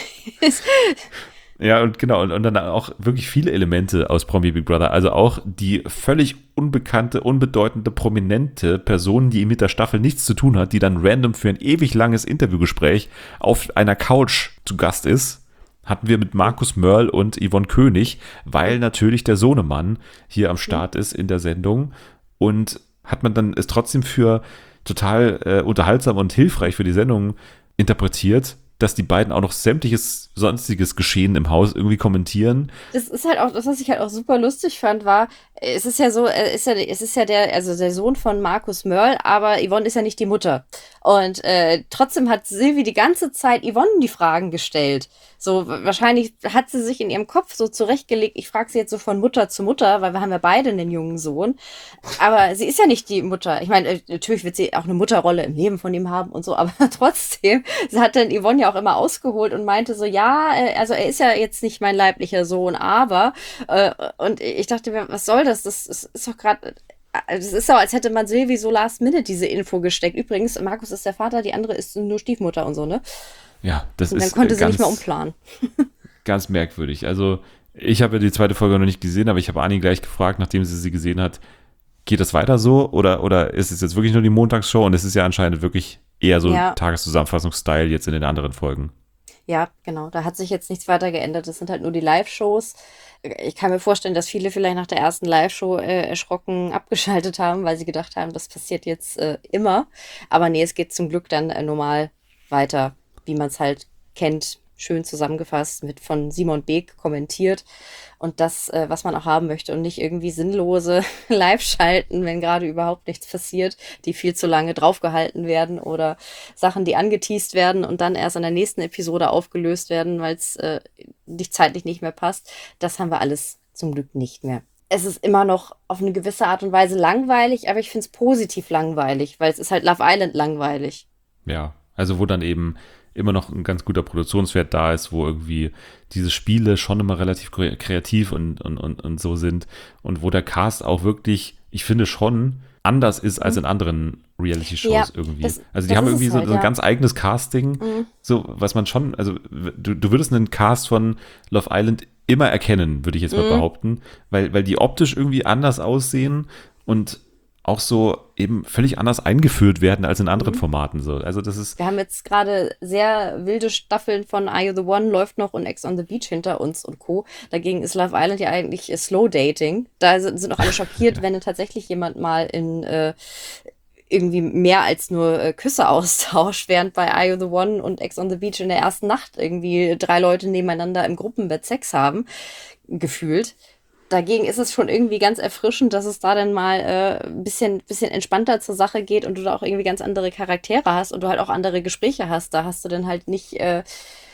Ja, und genau, und, und dann auch wirklich viele Elemente aus Promi Big Brother. Also auch die völlig unbekannte, unbedeutende, prominente Person, die mit der Staffel nichts zu tun hat, die dann random für ein ewig langes Interviewgespräch auf einer Couch zu Gast ist, hatten wir mit Markus Mörl und Yvonne König, weil natürlich der Sohnemann hier am Start ist in der Sendung. Und hat man dann es trotzdem für total äh, unterhaltsam und hilfreich für die Sendung interpretiert, dass die beiden auch noch sämtliches sonstiges Geschehen im Haus irgendwie kommentieren. Das ist halt auch, das, was ich halt auch super lustig fand, war, es ist ja so, es ist ja, es ist ja der, also der Sohn von Markus Mörl, aber Yvonne ist ja nicht die Mutter. Und äh, trotzdem hat Silvi die ganze Zeit Yvonne die Fragen gestellt. So, wahrscheinlich hat sie sich in ihrem Kopf so zurechtgelegt, ich frage sie jetzt so von Mutter zu Mutter, weil wir haben ja beide einen jungen Sohn. Aber sie ist ja nicht die Mutter. Ich meine, natürlich wird sie auch eine Mutterrolle im Leben von ihm haben und so, aber trotzdem, sie hat dann Yvonne ja auch immer ausgeholt und meinte so, ja, also er ist ja jetzt nicht mein leiblicher Sohn, aber, äh, und ich dachte mir, was soll das? Das, das ist doch gerade, das ist so, als hätte man Silvi so last minute diese Info gesteckt. Übrigens, Markus ist der Vater, die andere ist nur Stiefmutter und so, ne? Ja, das und dann ist konnte sie ganz, nicht mehr umplanen. ganz merkwürdig. Also ich habe ja die zweite Folge noch nicht gesehen, aber ich habe Anni gleich gefragt, nachdem sie sie gesehen hat, geht das weiter so oder, oder ist es jetzt wirklich nur die Montagsshow? Und es ist ja anscheinend wirklich eher so ja. Tageszusammenfassungsstyle jetzt in den anderen Folgen. Ja, genau. Da hat sich jetzt nichts weiter geändert. Das sind halt nur die Live-Shows. Ich kann mir vorstellen, dass viele vielleicht nach der ersten Live-Show äh, erschrocken abgeschaltet haben, weil sie gedacht haben, das passiert jetzt äh, immer. Aber nee, es geht zum Glück dann äh, normal weiter, wie man es halt kennt. Schön zusammengefasst, mit von Simon Beek kommentiert. Und das, äh, was man auch haben möchte und nicht irgendwie sinnlose Live-Schalten, wenn gerade überhaupt nichts passiert, die viel zu lange draufgehalten werden oder Sachen, die angeteast werden und dann erst in der nächsten Episode aufgelöst werden, weil es äh, nicht zeitlich nicht mehr passt. Das haben wir alles zum Glück nicht mehr. Es ist immer noch auf eine gewisse Art und Weise langweilig, aber ich finde es positiv langweilig, weil es ist halt Love Island langweilig. Ja, also wo dann eben immer noch ein ganz guter Produktionswert da ist, wo irgendwie diese Spiele schon immer relativ kreativ und, und, und, und so sind und wo der Cast auch wirklich, ich finde schon, anders ist als in anderen Reality-Shows Ja, irgendwie. das- also die das haben ist irgendwie es so, halt, so ein ja. ganz eigenes Casting, so was man schon, also du, du würdest einen Cast von Love Island immer erkennen, würde ich jetzt mal behaupten, weil, weil die optisch irgendwie anders aussehen und auch so eben völlig anders eingeführt werden als in anderen Formaten. So. Also das ist, Wir haben jetzt gerade sehr wilde Staffeln von Are You the One läuft noch und Ex on the Beach hinter uns und Co. Dagegen ist Love Island ja eigentlich Slow Dating. Da sind, sind auch alle schockiert, wenn dann tatsächlich jemand mal in äh, irgendwie mehr als nur äh, Küsse austauscht, während bei Are You the One und Ex on the Beach in der ersten Nacht irgendwie drei Leute nebeneinander im Gruppenbett Sex haben, gefühlt. Dagegen ist es schon irgendwie ganz erfrischend, dass es da dann mal äh, ein bisschen, bisschen entspannter zur Sache geht und du da auch irgendwie ganz andere Charaktere hast und du halt auch andere Gespräche hast. Da hast du dann halt nicht äh,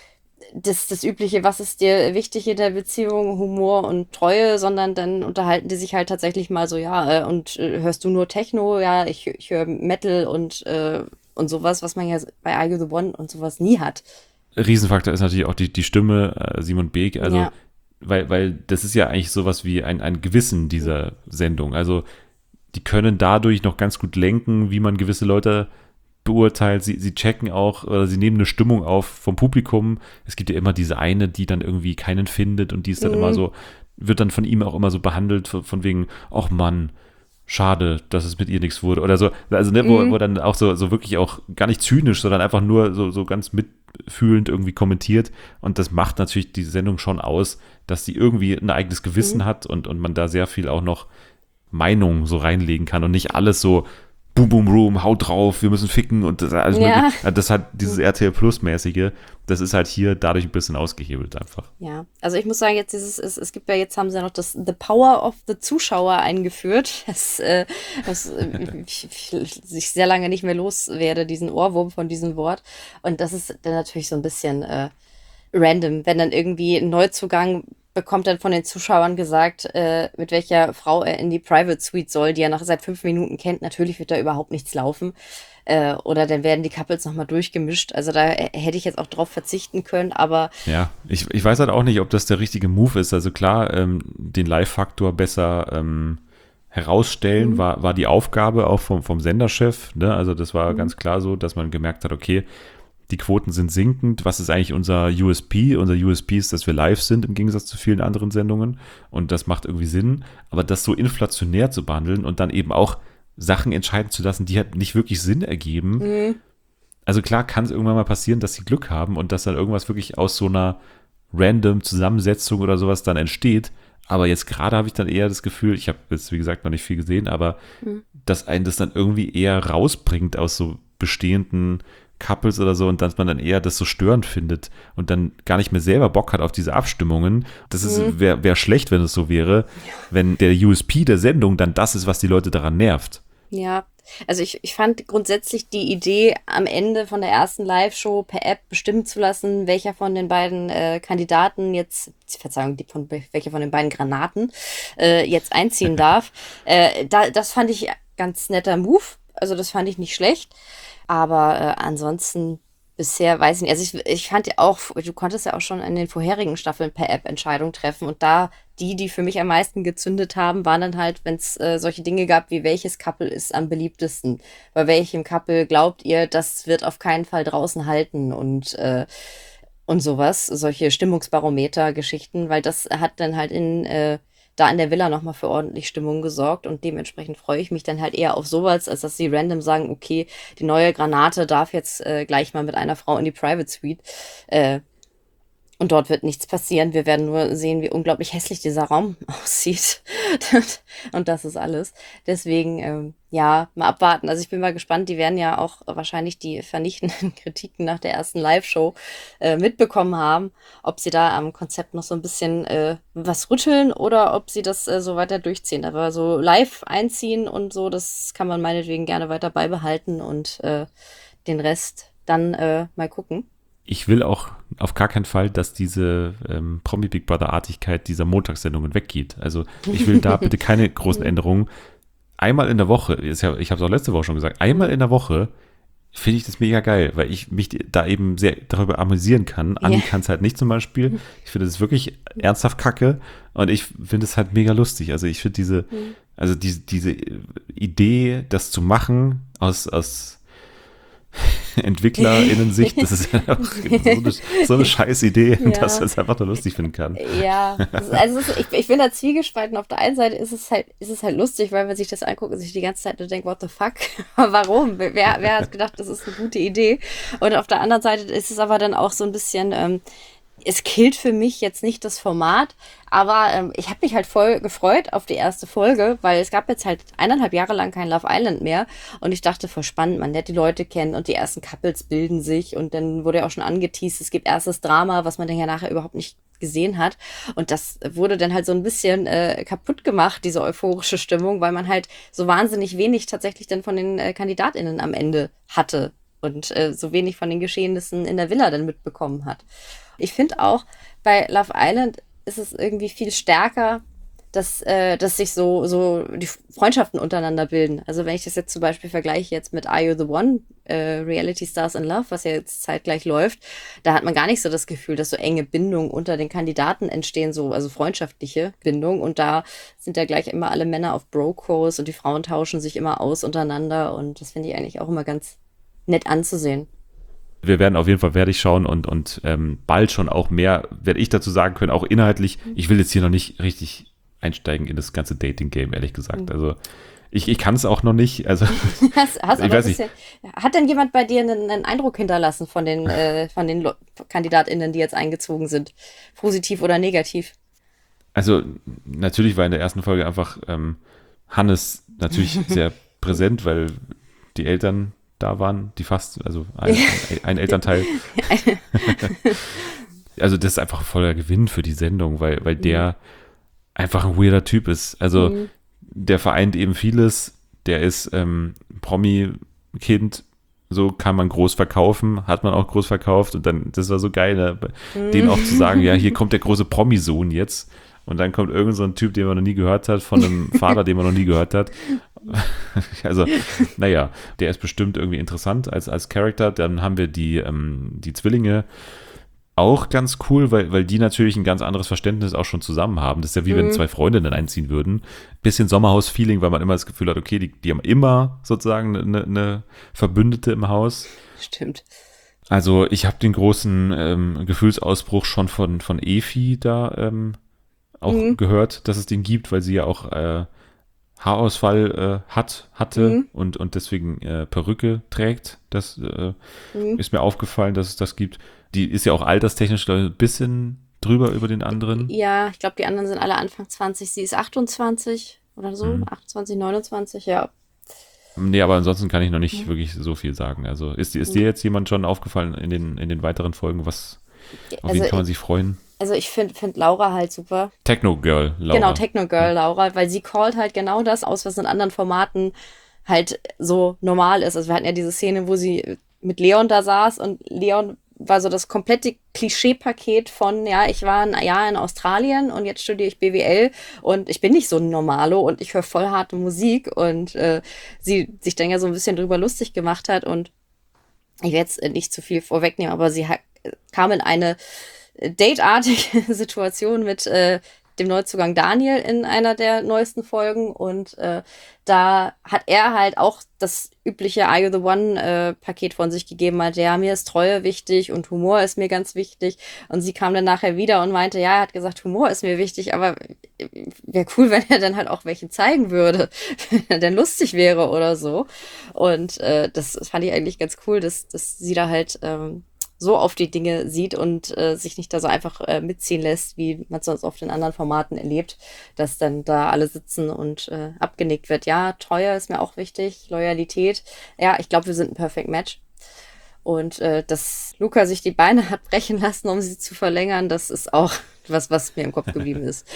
das, das Übliche, was ist dir wichtig in der Beziehung, Humor und Treue, sondern dann unterhalten die sich halt tatsächlich mal so, ja, äh, und äh, hörst du nur Techno? Ja, ich, ich höre Metal und, äh, und sowas, was man ja bei Are You the One und sowas nie hat. Riesenfaktor ist natürlich auch die, die Stimme, äh, Simon Beek, also Ja. weil, weil das ist ja eigentlich sowas wie ein, ein Gewissen dieser Sendung. Also die können dadurch noch ganz gut lenken, wie man gewisse Leute beurteilt. Sie, sie checken auch, oder sie nehmen eine Stimmung auf vom Publikum. Es gibt ja immer diese eine, die dann irgendwie keinen findet und die ist dann immer so, wird dann von ihm auch immer so behandelt, von, von wegen, ach Mann, schade, dass es mit ihr nichts wurde oder so. Also ne, wo, wo dann auch so, so wirklich auch gar nicht zynisch, sondern einfach nur so, so ganz mitfühlend irgendwie kommentiert. Und das macht natürlich die Sendung schon aus, dass sie irgendwie ein eigenes Gewissen hat und, und man da sehr viel auch noch Meinung so reinlegen kann und nicht alles so Boom, Boom, Room, haut drauf, wir müssen ficken und das alles Ja. mögliche. Das hat dieses R T L Plus-mäßige, das ist halt hier dadurch ein bisschen ausgehebelt einfach. Ja, also ich muss sagen, jetzt dieses, es, es gibt ja jetzt, haben sie ja noch das The Power of the Zuschauer eingeführt, das, äh, das äh, ich, ich, ich sehr lange nicht mehr loswerde, diesen Ohrwurm von diesem Wort. Und das ist dann natürlich so ein bisschen äh, random, wenn dann irgendwie ein Neuzugang bekommt dann von den Zuschauern gesagt, äh, mit welcher Frau er in die Private Suite soll, die er nach seit fünf Minuten kennt. Natürlich wird da überhaupt nichts laufen. Äh, oder dann werden die Couples nochmal durchgemischt. Also da äh, hätte ich jetzt auch drauf verzichten können, aber Ja, ich, ich weiß halt auch nicht, ob das der richtige Move ist. Also klar, ähm, den Live-Faktor besser ähm, herausstellen, Mhm. war, war die Aufgabe auch vom, vom Senderchef. Ne? Also das war Mhm. ganz klar so, dass man gemerkt hat, okay, die Quoten sind sinkend. Was ist eigentlich unser U S P? Unser U S P ist, dass wir live sind im Gegensatz zu vielen anderen Sendungen. Und das macht irgendwie Sinn. Aber das so inflationär zu behandeln und dann eben auch Sachen entscheiden zu lassen, die halt nicht wirklich Sinn ergeben. Mhm. Also klar kann es irgendwann mal passieren, dass sie Glück haben und dass dann irgendwas wirklich aus so einer random Zusammensetzung oder sowas dann entsteht. Aber jetzt gerade habe ich dann eher das Gefühl, ich habe jetzt wie gesagt noch nicht viel gesehen, aber dass einen das dann irgendwie eher rausbringt aus so bestehenden Couples oder so und dass man dann eher das so störend findet und dann gar nicht mehr selber Bock hat auf diese Abstimmungen. Das ist wäre wär schlecht, wenn es so wäre, wenn der U S P der Sendung dann das ist, was die Leute daran nervt. ja, also ich, ich fand grundsätzlich die Idee, am Ende von der ersten Live-Show per App bestimmen zu lassen, welcher von den beiden äh, Kandidaten jetzt, Verzeihung, die von, welcher von den beiden Granaten äh, jetzt einziehen darf. äh, da, das fand ich ganz netter Move. Also das fand ich nicht schlecht. Aber äh, ansonsten bisher weiß ich nicht. Also ich, ich fand ja auch, du konntest ja auch schon in den vorherigen Staffeln per App Entscheidungen treffen. Und da die, die für mich am meisten gezündet haben, waren dann halt, wenn es äh, solche Dinge gab, wie welches Couple ist am beliebtesten. Bei welchem Couple glaubt ihr, das wird auf keinen Fall draußen halten und äh, und sowas, solche Stimmungsbarometer-Geschichten, weil das hat dann halt in äh, da in der Villa nochmal für ordentlich Stimmung gesorgt und dementsprechend freue ich mich dann halt eher auf sowas, als dass sie random sagen, okay, die neue Granate darf jetzt äh, gleich mal mit einer Frau in die Private Suite äh, und dort wird nichts passieren. Wir werden nur sehen, wie unglaublich hässlich dieser Raum aussieht. Und das ist alles. Deswegen, ähm, ja, mal abwarten. Also ich bin mal gespannt. Die werden ja auch wahrscheinlich die vernichtenden Kritiken nach der ersten Live-Show äh, mitbekommen haben, ob sie da am Konzept noch so ein bisschen äh, was rütteln oder ob sie das äh, so weiter durchziehen. Aber so live einziehen und so, das kann man meinetwegen gerne weiter beibehalten und äh, den Rest dann äh, mal gucken. Ich will auch auf gar keinen Fall, dass diese ähm, Promi-Big Brother-Artigkeit dieser Montagssendungen weggeht. Also ich will da bitte keine großen Änderungen. Einmal in der Woche, ich habe es auch letzte Woche schon gesagt, einmal in der Woche finde ich das mega geil, weil ich mich da eben sehr darüber amüsieren kann. Anni Ja. kann es halt nicht zum Beispiel. Ich finde das wirklich ernsthaft kacke und ich finde es halt mega lustig. Also ich finde diese, also diese, diese Idee, das zu machen aus, aus EntwicklerInnen-Sicht, das ist ja auch so eine, so eine scheiß Idee, Ja. dass man es einfach nur lustig finden kann. Ja, das ist, also es ist, ich, ich bin da zwiegespalten. Auf der einen Seite ist es halt, ist es halt lustig, weil man sich das anguckt und sich die ganze Zeit nur denkt, what the fuck? Warum? Wer, wer hat gedacht, das ist eine gute Idee? Und auf der anderen Seite ist es aber dann auch so ein bisschen, ähm, es killt für mich jetzt nicht das Format, aber ähm, ich habe mich halt voll gefreut auf die erste Folge, weil es gab jetzt halt eineinhalb Jahre lang kein Love Island mehr und ich dachte, voll spannend, man lernt die Leute kennen und die ersten Couples bilden sich und dann wurde ja auch schon angeteased, es gibt erstes Drama, was man dann ja nachher überhaupt nicht gesehen hat und das wurde dann halt so ein bisschen äh, kaputt gemacht, diese euphorische Stimmung, weil man halt so wahnsinnig wenig tatsächlich dann von den äh, KandidatInnen am Ende hatte und äh, so wenig von den Geschehnissen in der Villa dann mitbekommen hat. Ich finde auch, bei Love Island ist es irgendwie viel stärker, dass, äh, dass sich so, so die Freundschaften untereinander bilden. Also wenn ich das jetzt zum Beispiel vergleiche jetzt mit Are You the One, äh, Reality Stars in Love, was ja jetzt zeitgleich läuft, da hat man gar nicht so das Gefühl, dass so enge Bindungen unter den Kandidaten entstehen, so, also freundschaftliche Bindungen. Und da sind ja gleich immer alle Männer auf Bro-Kurs und die Frauen tauschen sich immer aus untereinander. Und das finde ich eigentlich auch immer ganz nett anzusehen. Wir werden auf jeden Fall fertig schauen und, und ähm, bald schon auch mehr, werde ich dazu sagen können, auch inhaltlich. Ich will jetzt hier noch nicht richtig einsteigen in das ganze Dating-Game, ehrlich gesagt. Also ich, ich kann es auch noch nicht. Also Hast, hast ich aber weiß ein nicht. bisschen, hat denn jemand bei dir einen, einen Eindruck hinterlassen von den, äh, von den Lo- KandidatInnen, die jetzt eingezogen sind? Positiv oder negativ? Also natürlich war in der ersten Folge einfach ähm, Hannes natürlich sehr präsent, weil die Eltern da waren, die fast, also ein, ein, ein Elternteil. Also das ist einfach voller Gewinn für die Sendung, weil, weil der einfach ein weirder Typ ist. Also Mhm. der vereint eben vieles. Der ist ähm, Promi-Kind, so kann man groß verkaufen, hat man auch groß verkauft und dann, das war so geil, ne? Denen auch zu sagen, ja, hier kommt der große Promi-Sohn jetzt und dann kommt irgend so ein Typ, den man noch nie gehört hat, von einem Vater, den man noch nie gehört hat. Also, naja, der ist bestimmt irgendwie interessant als, als Charakter. Dann haben wir die, ähm, die Zwillinge, auch ganz cool, weil, weil die natürlich ein ganz anderes Verständnis auch schon zusammen haben. Das ist ja wie wenn zwei Freundinnen einziehen würden. Bisschen Sommerhaus-Feeling, weil man immer das Gefühl hat, okay, die, die haben immer sozusagen eine, eine Verbündete im Haus. Stimmt. Also ich habe den großen ähm, Gefühlsausbruch schon von, von Efi da ähm, auch Mhm. gehört, dass es den gibt, weil sie ja auch äh, Haarausfall äh, hat, hatte Mhm. und, und deswegen äh, Perücke trägt. Das äh, Mhm. ist mir aufgefallen, dass es das gibt. Die ist ja auch alterstechnisch glaub ich, ein bisschen drüber über den anderen. Ja, ich glaube, die anderen sind alle Anfang zwanzig. Sie ist achtundzwanzig oder so. Mhm. achtundzwanzig, neunundzwanzig, ja. Nee, aber ansonsten kann ich noch nicht wirklich so viel sagen. Also ist, ist dir jetzt jemand schon aufgefallen in den, in den weiteren Folgen? Was, auf wen Also, kann man sich freuen? also ich finde find Laura halt super. Techno Girl, Laura. Genau, Techno Girl Laura, weil sie callt halt genau das aus, was in anderen Formaten halt so normal ist. Also wir hatten ja diese Szene, wo sie mit Leon da saß und Leon war so das komplette Klischee-Paket von, ja, ich war ein Jahr in Australien und jetzt studiere ich B W L und ich bin nicht so ein Normalo und ich höre voll harte Musik und äh, sie sich dann ja so ein bisschen drüber lustig gemacht hat und ich werde jetzt nicht zu viel vorwegnehmen, aber sie hat, kam in eine dateartige Situation mit äh, dem Neuzugang Daniel in einer der neuesten Folgen und äh, da hat er halt auch das übliche Are You the One äh, Paket von sich gegeben, meinte, ja, mir ist Treue wichtig und Humor ist mir ganz wichtig und sie kam dann nachher wieder und meinte, ja, er hat gesagt, Humor ist mir wichtig, aber wäre cool, wenn er dann halt auch welche zeigen würde, wenn er denn lustig wäre oder so und äh, das fand ich eigentlich ganz cool, dass, dass sie da halt ähm, so auf die Dinge sieht und äh, sich nicht da so einfach äh, mitziehen lässt, wie man es sonst auf den anderen Formaten erlebt, dass dann da alle sitzen und äh, abgenickt wird. Ja, Treue ist mir auch wichtig, Loyalität. Ja, ich glaube, wir sind ein Perfect Match. Und äh, dass Luca sich die Beine hat brechen lassen, um sie zu verlängern, das ist auch was, was mir im Kopf geblieben ist.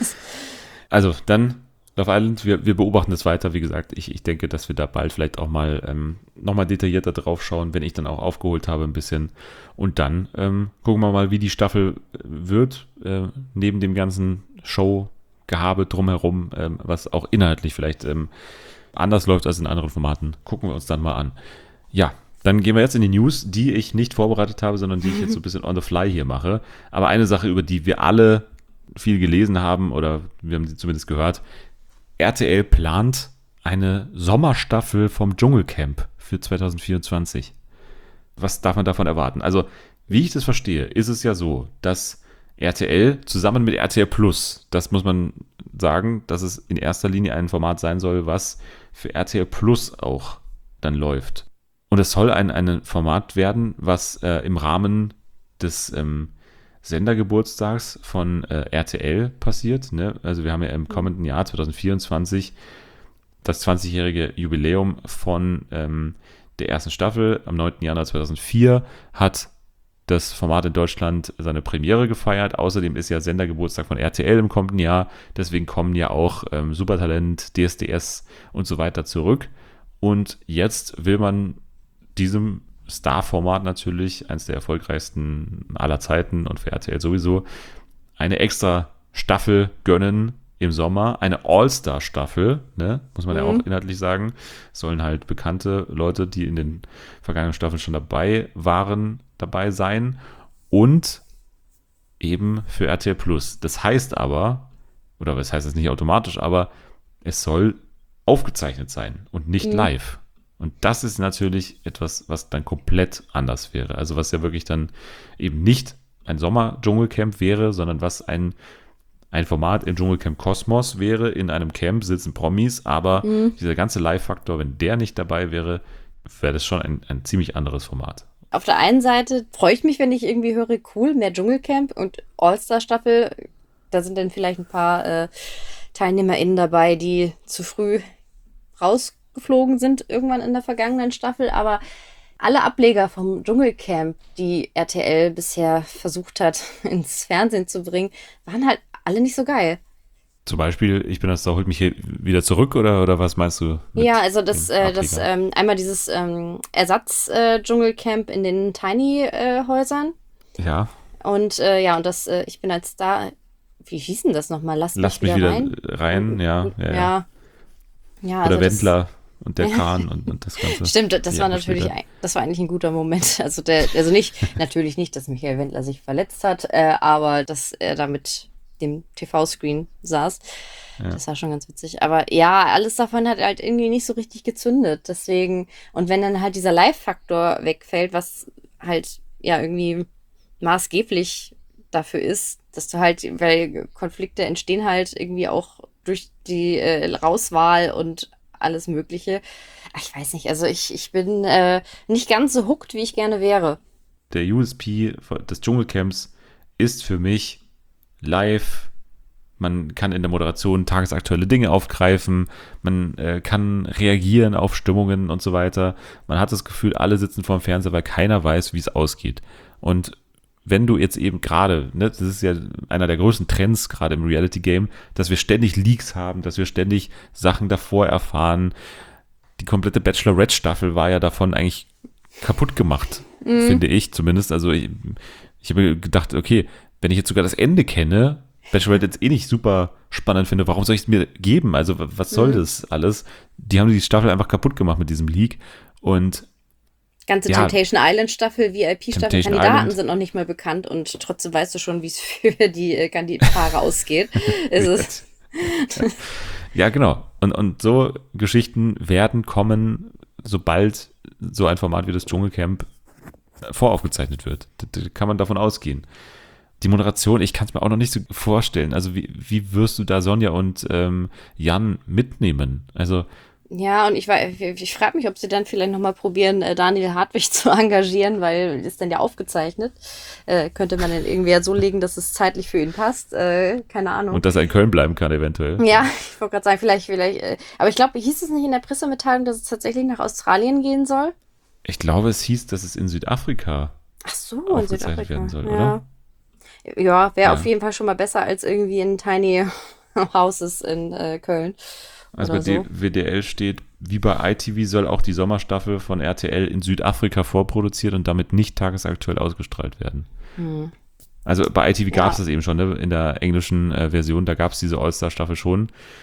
Also dann Love Island, wir, wir beobachten das weiter. Wie gesagt, ich, ich denke, dass wir da bald vielleicht auch mal ähm, nochmal detaillierter drauf schauen, wenn ich dann auch aufgeholt habe ein bisschen. Und dann ähm, gucken wir mal, wie die Staffel wird, äh, neben dem ganzen Show-Gehabe drumherum, ähm, was auch inhaltlich vielleicht ähm, anders läuft als in anderen Formaten. Gucken wir uns dann mal an. Ja, Dann gehen wir jetzt in die News, die ich nicht vorbereitet habe, sondern die ich jetzt so ein bisschen on the fly hier mache. Aber eine Sache, über die wir alle viel gelesen haben oder wir haben sie zumindest gehört. R T L plant eine Sommerstaffel vom Dschungelcamp für zwanzig vierundzwanzig. Was darf man davon erwarten? Also, wie ich das verstehe, ist es ja so, dass R T L zusammen mit R T L Plus, das muss man sagen, dass es in erster Linie ein Format sein soll, was für R T L Plus auch dann läuft. Und es soll ein, ein Format werden, was äh, im Rahmen des ähm, Sendergeburtstags von äh, R T L passiert. Ne? Also wir haben ja im kommenden Jahr zwanzig vierundzwanzig das zwanzigjährige Jubiläum von ähm, der ersten Staffel. Am neunten Januar zweitausendvier hat das Format in Deutschland seine Premiere gefeiert. Außerdem ist ja Sendergeburtstag von R T L im kommenden Jahr. Deswegen kommen ja auch ähm, Supertalent, D S D S und so weiter zurück. Und jetzt will man diesem Star-Format natürlich, eines der erfolgreichsten aller Zeiten und für R T L sowieso, eine extra Staffel gönnen im Sommer. Eine All-Star-Staffel, ne? Muss man mhm. ja auch inhaltlich sagen. Es sollen halt bekannte Leute, die in den vergangenen Staffeln schon dabei waren, dabei sein. Und eben für R T L Plus. Das heißt aber, oder was heißt das nicht automatisch, aber es soll aufgezeichnet sein und nicht mhm. live. Und das ist natürlich etwas, was dann komplett anders wäre. Also was ja wirklich dann eben nicht ein Sommer-Dschungelcamp wäre, sondern was ein, ein Format im Dschungelcamp Kosmos wäre. In einem Camp sitzen Promis, aber mhm. dieser ganze Live-Faktor, wenn der nicht dabei wäre, wäre das schon ein, ein ziemlich anderes Format. Auf der einen Seite freue ich mich, wenn ich irgendwie höre, cool, mehr Dschungelcamp und All-Star-Staffel. Da sind dann vielleicht ein paar äh, TeilnehmerInnen dabei, die zu früh rausgeflogen sind irgendwann in der vergangenen Staffel. Aber alle Ableger vom Dschungelcamp, die R T L bisher versucht hat, ins Fernsehen zu bringen, waren halt alle nicht so geil. Zum Beispiel, ich bin das, da holt mich hier wieder zurück oder, oder was meinst du? Ja, also das, äh, das ähm, einmal dieses ähm, Ersatz-Dschungelcamp äh, in den Tiny-Häusern. Äh, ja. Und äh, ja, und das, äh, ich bin als Star, wie hieß denn das nochmal? Lasst Lass mich wieder, mich wieder rein. rein. Ja, ja, ja. ja. ja oder also Wendler das, und der Kahn und, und das Ganze. Stimmt, das war natürlich, ein, das war eigentlich ein guter Moment. Also der, also nicht, natürlich nicht, dass Michael Wendler sich verletzt hat, äh, aber dass er damit dem T V-Screen saß. Ja. Das war schon ganz witzig. Aber ja, alles davon hat halt irgendwie nicht so richtig gezündet. Deswegen, und wenn dann halt dieser Live-Faktor wegfällt, was halt ja irgendwie maßgeblich dafür ist, dass du halt, weil Konflikte entstehen halt irgendwie auch durch die äh, Rauswahl und alles Mögliche. Ach, ich weiß nicht, also ich, ich bin äh, nicht ganz so hooked, wie ich gerne wäre. Der U S P des Dschungelcamps ist für mich live, man kann in der Moderation tagesaktuelle Dinge aufgreifen, man äh, kann reagieren auf Stimmungen und so weiter. Man hat das Gefühl, alle sitzen vorm Fernseher, weil keiner weiß, wie es ausgeht. Und wenn du jetzt eben gerade, ne, das ist ja einer der größten Trends gerade im Reality-Game, dass wir ständig Leaks haben, dass wir ständig Sachen davor erfahren. Die komplette Bachelorette-Staffel war ja davon eigentlich kaputt gemacht, mhm. finde ich zumindest. Also ich, ich habe gedacht, okay, wenn ich jetzt sogar das Ende kenne, Bachelorette jetzt eh nicht super spannend finde, warum soll ich es mir geben? Also was soll mhm. das alles? Die haben die Staffel einfach kaputt gemacht mit diesem Leak und ganze ja, Temptation Island Staffel, V I P-Staffel, Kandidaten sind noch nicht mal bekannt und trotzdem weißt du schon, wie es für die äh, Kandidatenpaare ausgeht. Ist es ja, genau. Und, und so Geschichten werden kommen, sobald so ein Format wie das Dschungelcamp voraufgezeichnet wird. Da, da kann man davon ausgehen. Die Moderation, ich kann es mir auch noch nicht so vorstellen. Also wie, wie wirst du da Sonja und ähm, Jan mitnehmen? Also ja, und ich, ich, ich frage mich, ob sie dann vielleicht nochmal probieren, äh, Daniel Hartwig zu engagieren, weil ist dann ja aufgezeichnet. Äh, könnte man dann irgendwie ja so legen, dass es zeitlich für ihn passt. Äh, keine Ahnung. Und dass er in Köln bleiben kann eventuell. Ja, ich wollte gerade sagen, vielleicht, vielleicht. Äh, aber ich glaube, hieß es nicht in der Pressemitteilung, dass es tatsächlich nach Australien gehen soll? Ich glaube, es hieß, dass es in Südafrika Ach so, in Südafrika werden soll, ja. oder? Ja, wäre ja. auf jeden Fall schon mal besser als irgendwie in Tiny Houses in äh, Köln. Also bei so. W D L steht, wie bei I T V soll auch die Sommerstaffel von R T L in Südafrika vorproduziert und damit nicht tagesaktuell ausgestrahlt werden. Hm. Also bei I T V gab es ja. das eben schon, ne? In der englischen äh, Version, da gab es diese All-Star-Staffel schon.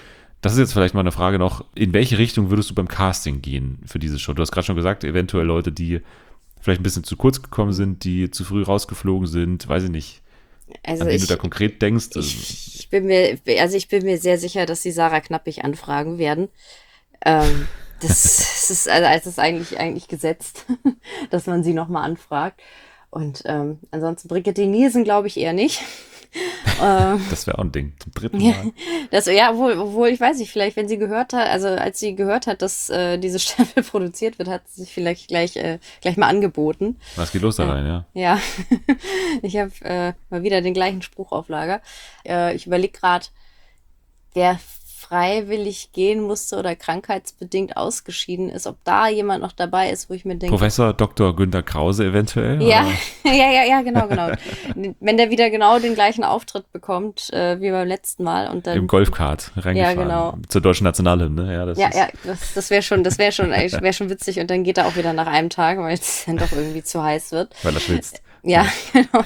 Das ist jetzt vielleicht mal eine Frage noch, in welche Richtung würdest du beim Casting gehen für diese Show? Du hast gerade schon gesagt, eventuell Leute, die vielleicht ein bisschen zu kurz gekommen sind, die zu früh rausgeflogen sind, weiß ich nicht. Also an wen ich, du da konkret denkst. ich, ich bin mir, also ich bin mir sehr sicher, dass sie Sarah Knappig anfragen werden. Ähm, das, das ist also das ist eigentlich eigentlich gesetzt, dass man sie nochmal anfragt. Und ähm, ansonsten Brigitte Nielsen glaube ich eher nicht. ähm, das wäre auch ein Ding, zum dritten Mal. Ja, das, ja, obwohl, obwohl, ich weiß nicht, vielleicht, wenn sie gehört hat, also als sie gehört hat, dass äh, diese Staffel produziert wird, hat sie sich vielleicht gleich, äh, gleich mal angeboten. Was geht los da rein, ja? Ja, ich habe äh, mal wieder den gleichen Spruch auf Lager. Äh, ich überlege gerade, wer freiwillig gehen musste oder krankheitsbedingt ausgeschieden ist, ob da jemand noch dabei ist, wo ich mir denke... Professor Doktor Günter Krause eventuell? Ja, ja, ja, ja, genau, genau. Wenn der wieder genau den gleichen Auftritt bekommt, äh, wie beim letzten Mal und dann... Im Golfkart reingefahren. Ja, genau. Zur deutschen Nationalhymne, ja. Das ja, ist ja, das, das wäre schon, das wäre schon, wäre schon witzig und dann geht er auch wieder nach einem Tag, weil es dann doch irgendwie zu heiß wird. Weil er schwitzt. Ja, genau.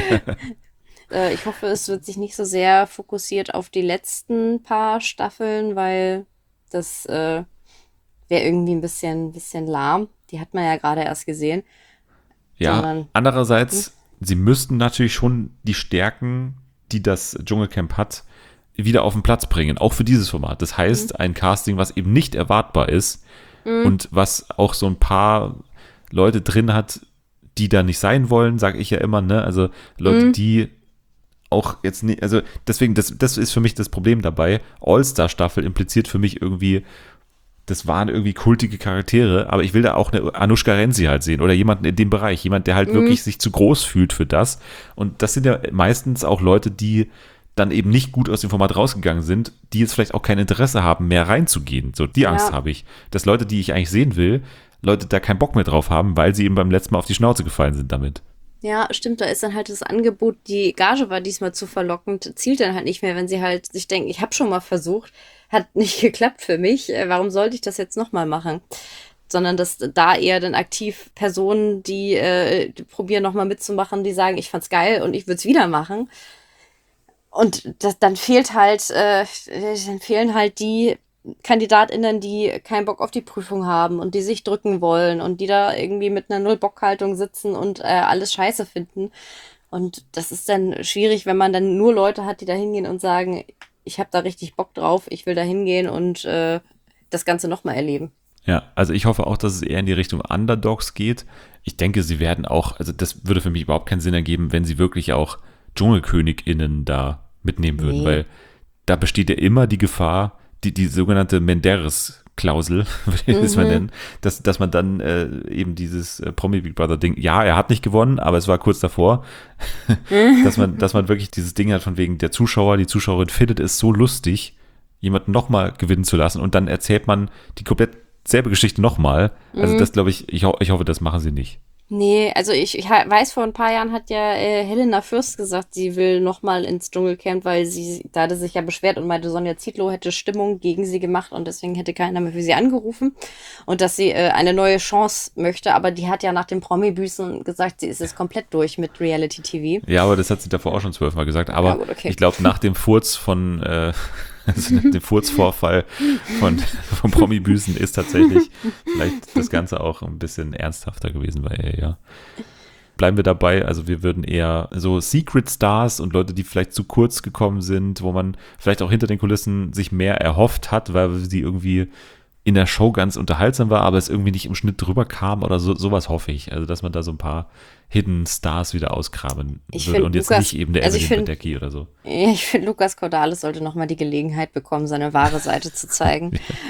Ich hoffe, es wird sich nicht so sehr fokussiert auf die letzten paar Staffeln, weil das äh, wäre irgendwie ein bisschen, bisschen lahm. Die hat man ja gerade erst gesehen. Ja, Sondern, andererseits, hm? sie müssten natürlich schon die Stärken, die das Dschungelcamp hat, wieder auf den Platz bringen, auch für dieses Format. Das heißt, hm. ein Casting, was eben nicht erwartbar ist hm. und was auch so ein paar Leute drin hat, die da nicht sein wollen, sage ich ja immer, ne? Also Leute, hm. die auch jetzt nicht, also deswegen, das, das ist für mich das Problem dabei. All-Star-Staffel impliziert für mich irgendwie, das waren irgendwie kultige Charaktere, aber ich will da auch eine Anushka Renzi halt sehen oder jemanden in dem Bereich, jemand, der halt mhm. wirklich sich zu groß fühlt für das. Und das sind ja meistens auch Leute, die dann eben nicht gut aus dem Format rausgegangen sind, die jetzt vielleicht auch kein Interesse haben, mehr reinzugehen. So, die Angst ja. habe ich. Dass Leute, die ich eigentlich sehen will, Leute da keinen Bock mehr drauf haben, weil sie eben beim letzten Mal auf die Schnauze gefallen sind damit. Ja, stimmt, da ist dann halt das Angebot, die Gage war diesmal zu verlockend, zielt dann halt nicht mehr, wenn sie halt sich denken, ich habe schon mal versucht, hat nicht geklappt für mich, warum sollte ich das jetzt nochmal machen? Sondern dass da eher dann aktiv Personen, die, äh, die probieren nochmal mitzumachen, die sagen, ich fand's geil und ich würde es wieder machen. Und das, dann fehlt halt, äh, dann fehlen halt die KandidatInnen, die keinen Bock auf die Prüfung haben und die sich drücken wollen und die da irgendwie mit einer Null-Bock-Haltung sitzen und äh, alles scheiße finden. Und das ist dann schwierig, wenn man dann nur Leute hat, die da hingehen und sagen, ich habe da richtig Bock drauf, ich will da hingehen und äh, das Ganze nochmal erleben. Ja, also ich hoffe auch, dass es eher in die Richtung Underdogs geht. Ich denke, sie werden auch, also das würde für mich überhaupt keinen Sinn ergeben, wenn sie wirklich auch DschungelkönigInnen da mitnehmen würden, nee. weil da besteht ja immer die Gefahr, die, die sogenannte Menderes-Klausel, würde ich das mal nennen, dass, dass man dann äh, eben dieses äh, Promi Big Brother Ding, ja, er hat nicht gewonnen, aber es war kurz davor, dass man, dass man wirklich dieses Ding hat von wegen der Zuschauer, die Zuschauerin findet es so lustig, jemanden nochmal gewinnen zu lassen und dann erzählt man die komplett selbe Geschichte nochmal. Also das glaube ich, ich, ho- ich hoffe, das machen sie nicht. Nee, also ich, ich weiß, vor ein paar Jahren hat ja äh, Helena Fürst gesagt, sie will nochmal ins Dschungelcamp, weil sie, da hatte sich ja beschwert und meinte, Sonja Zietlow hätte Stimmung gegen sie gemacht und deswegen hätte keiner mehr für sie angerufen und dass sie äh, eine neue Chance möchte, aber die hat ja nach dem Promi-Büßen gesagt, sie ist jetzt komplett durch mit Reality-T V. Ja, aber das hat sie davor auch schon zwölfmal gesagt, aber ja, gut, okay. Ich glaube, nach dem Furz von äh, also dem Furzvorfall von, von Promi-Büßen ist tatsächlich vielleicht das Ganze auch ein bisschen ernsthafter gewesen bei ihr, ja. Bleiben wir dabei, also wir würden eher so Secret Stars und Leute, die vielleicht zu kurz gekommen sind, wo man vielleicht auch hinter den Kulissen sich mehr erhofft hat, weil sie irgendwie in der Show ganz unterhaltsam war, aber es irgendwie nicht im Schnitt drüber kam oder so, sowas hoffe ich. Also, dass man da so ein paar Hidden Stars wieder ausgraben ich würde und jetzt Lukas, nicht eben der also Evelyn Badecki oder so. Ja, ich finde, Lukas Cordalis sollte nochmal die Gelegenheit bekommen, seine wahre Seite zu zeigen.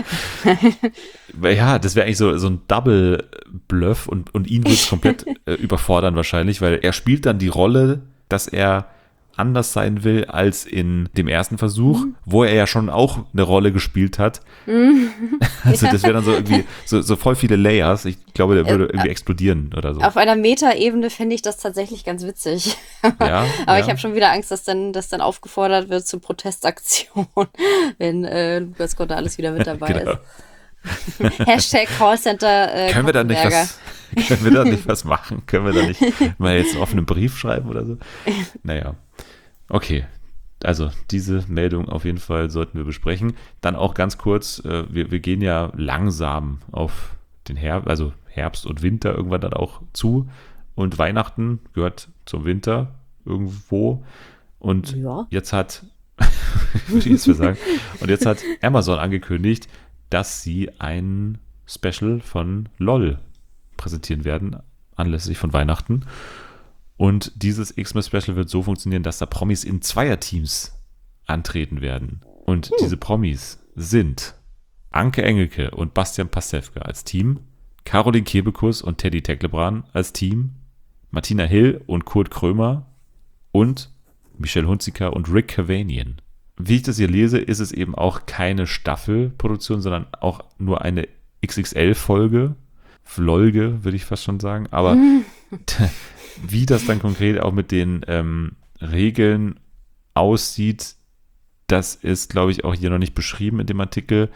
Ja, das wäre eigentlich so, so ein Double-Bluff und, und ihn würde es komplett äh, überfordern wahrscheinlich, weil er spielt dann die Rolle, dass er anders sein will als in dem ersten Versuch, mhm. wo er ja schon auch eine Rolle gespielt hat. Mhm. Also das wäre dann so irgendwie so, so voll viele Layers. Ich glaube, der würde irgendwie explodieren oder so. Auf einer Meta-Ebene finde ich das tatsächlich ganz witzig. Ja, aber ja. ich habe schon wieder Angst, dass dann, dass dann aufgefordert wird zu Protestaktionen, wenn äh, Lukas Cordalis wieder mit dabei genau. ist. Hashtag Callcenter äh, können wir da nicht was Können wir da nicht was machen? Können wir da nicht mal jetzt einen offenen Brief schreiben oder so? Naja. Okay, Also diese Meldung auf jeden Fall sollten wir besprechen. Dann auch ganz kurz, äh, wir, wir gehen ja langsam auf den Herbst, also Herbst und Winter irgendwann dann auch zu. Und Weihnachten gehört zum Winter irgendwo. Und Ja. jetzt hat, würde ich jetzt mal sagen, und jetzt hat Amazon angekündigt, dass sie ein Special von LOL präsentieren werden, anlässlich von Weihnachten. Und dieses Xmas-Special wird so funktionieren, dass da Promis in Zweierteams antreten werden. Und Hm. diese Promis sind Anke Engelke und Bastian Pastewka als Team, Caroline Kebekus und Teddy Tecklebrand als Team, Martina Hill und Kurt Krömer und Michelle Hunziker und Rick Cavanian. Wie ich das hier lese, ist es eben auch keine Staffelproduktion, sondern auch nur eine X X L-Folge. Vlolge, würde ich fast schon sagen. Aber wie das dann konkret auch mit den ähm, Regeln aussieht, das ist, glaube ich, auch hier noch nicht beschrieben in dem Artikel.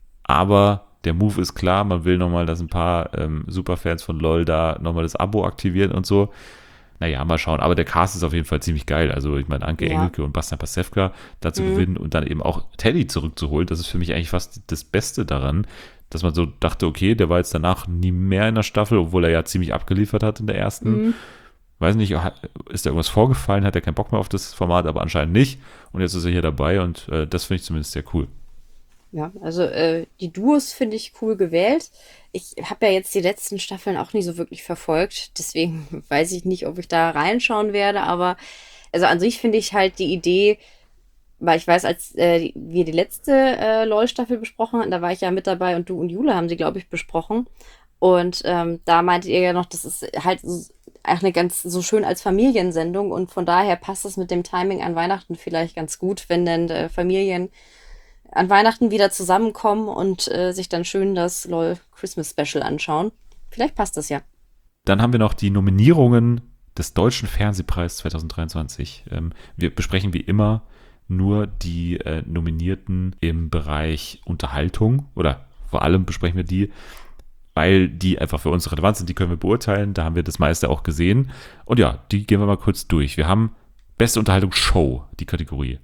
Aber der Move ist klar, man will nochmal, dass ein paar ähm, Superfans von LOL da nochmal das Abo aktivieren und so. Naja, mal schauen. Aber der Cast ist auf jeden Fall ziemlich geil. Also ich meine, Anke Ja. Engelke und Bastian Pastewka da zu Mhm. gewinnen und dann eben auch Teddy zurückzuholen, das ist für mich eigentlich fast das Beste daran, dass man so dachte, okay, der war jetzt danach nie mehr in der Staffel, obwohl er ja ziemlich abgeliefert hat in der ersten. Mhm. Weiß nicht, hat- ist da irgendwas vorgefallen, hat er keinen Bock mehr auf das Format, aber anscheinend nicht. Und jetzt ist er hier dabei und äh, das finde ich zumindest sehr cool. Ja, also äh, die Duos finde ich cool gewählt. Ich habe ja jetzt die letzten Staffeln auch nicht so wirklich verfolgt, deswegen weiß ich nicht, ob ich da reinschauen werde, aber also an sich finde ich halt die Idee, weil ich weiß, als äh, wir die letzte äh, LOL-Staffel besprochen hatten, da war ich ja mit dabei und du und Jule haben sie, glaube ich, besprochen. Und ähm, da meintet ihr ja noch, das ist halt so, auch eine ganz so schön als Familiensendung und von daher passt es mit dem Timing an Weihnachten vielleicht ganz gut, wenn dann äh, Familien an Weihnachten wieder zusammenkommen und äh, sich dann schön das LOL Christmas Special anschauen. Vielleicht passt das ja. Dann haben wir noch die Nominierungen des Deutschen Fernsehpreis zwanzig dreiundzwanzig. Ähm, wir besprechen wie immer nur die äh, Nominierten im Bereich Unterhaltung oder vor allem besprechen wir die, weil die einfach für uns relevant sind, die können wir beurteilen, da haben wir das meiste auch gesehen. Und ja, die gehen wir mal kurz durch. Wir haben Beste Unterhaltung Show, die Kategorie.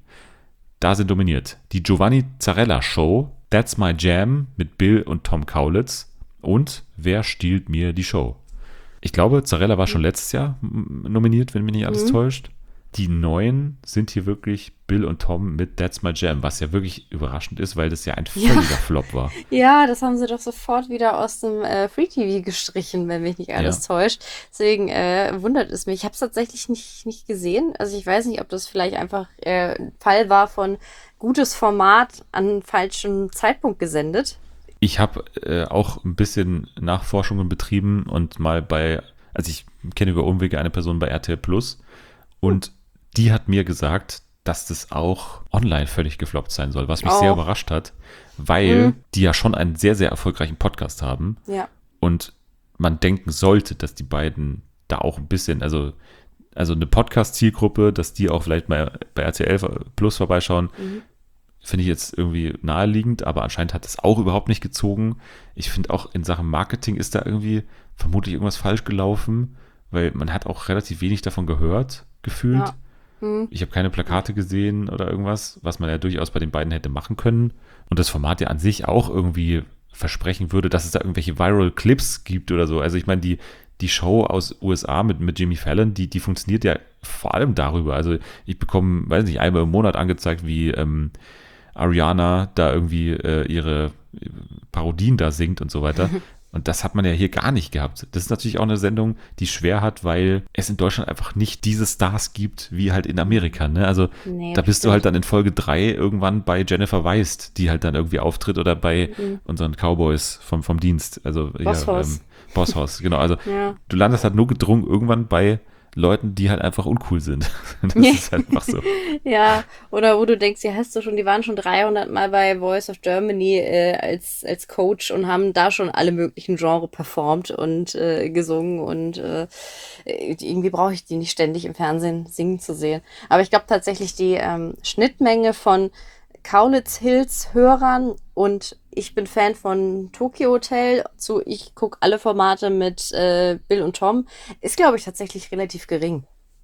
Da sind dominiert die Giovanni Zarella Show, That's My Jam mit Bill und Tom Kaulitz und Wer stiehlt mir die Show? Ich glaube, Zarella war schon letztes Jahr m- nominiert, wenn mich nicht alles Mhm. täuscht. Die neuen sind hier wirklich Bill und Tom mit That's My Jam, was ja wirklich überraschend ist, weil das ja ein Ja. völliger Flop war. Ja, das haben sie doch sofort wieder aus dem äh, Free T V gestrichen, wenn mich nicht alles täuscht. Deswegen äh, wundert es mich. Ich habe es tatsächlich nicht, nicht gesehen. Also ich weiß nicht, ob das vielleicht einfach äh, ein Fall war von gutes Format an falschem Zeitpunkt gesendet. Ich habe äh, auch ein bisschen Nachforschungen betrieben und mal bei, also ich kenne über Umwege eine Person bei R T L Plus und die hat mir gesagt, dass das auch online völlig gefloppt sein soll, was mich Oh. sehr überrascht hat, weil Mhm. die ja schon einen sehr, sehr erfolgreichen Podcast haben Ja. und man denken sollte, dass die beiden da auch ein bisschen, also, also eine Podcast-Zielgruppe, dass die auch vielleicht mal bei R T L Plus vorbeischauen, Mhm. finde ich jetzt irgendwie naheliegend, aber anscheinend hat es auch überhaupt nicht gezogen. Ich finde auch in Sachen Marketing ist da irgendwie vermutlich irgendwas falsch gelaufen, weil man hat auch relativ wenig davon gehört, gefühlt. Ja. Mhm. Ich habe keine Plakate gesehen oder irgendwas, was man ja durchaus bei den beiden hätte machen können. Und das Format ja an sich auch irgendwie versprechen würde, dass es da irgendwelche Viral Clips gibt oder so. Also ich meine, die, die Show aus U S A mit, mit Jimmy Fallon, die, die funktioniert ja vor allem darüber. Also ich bekomme, weiß nicht, einmal im Monat angezeigt, wie ähm, Ariana da irgendwie äh, ihre Parodien da singt und so weiter. Und das hat man ja hier gar nicht gehabt. Das ist natürlich auch eine Sendung, die schwer hat, weil es in Deutschland einfach nicht diese Stars gibt, wie halt in Amerika. Ne? Also Nee, da das bist du stimmt. halt dann in Folge drei irgendwann bei Jennifer Weist, die halt dann irgendwie auftritt oder bei Mhm. unseren Cowboys vom, vom Dienst. Also Bosshaus. Ja, ähm, Bosshaus, genau. Also Ja. du landest halt nur gedrungen irgendwann bei Leuten, die halt einfach uncool sind. Das Ja. ist halt einfach so. Ja, oder wo du denkst, ja, hast du schon, die waren schon dreihundert Mal bei Voice of Germany äh, als, als Coach und haben da schon alle möglichen Genre performt und äh, gesungen und äh, irgendwie brauche ich die nicht ständig im Fernsehen singen zu sehen. Aber ich glaube tatsächlich die ähm, Schnittmenge von Kaulitz Hills Hörern und ich bin Fan von Tokyo Hotel zu ich gucke alle Formate mit äh, Bill und Tom ist, glaube ich, tatsächlich relativ gering.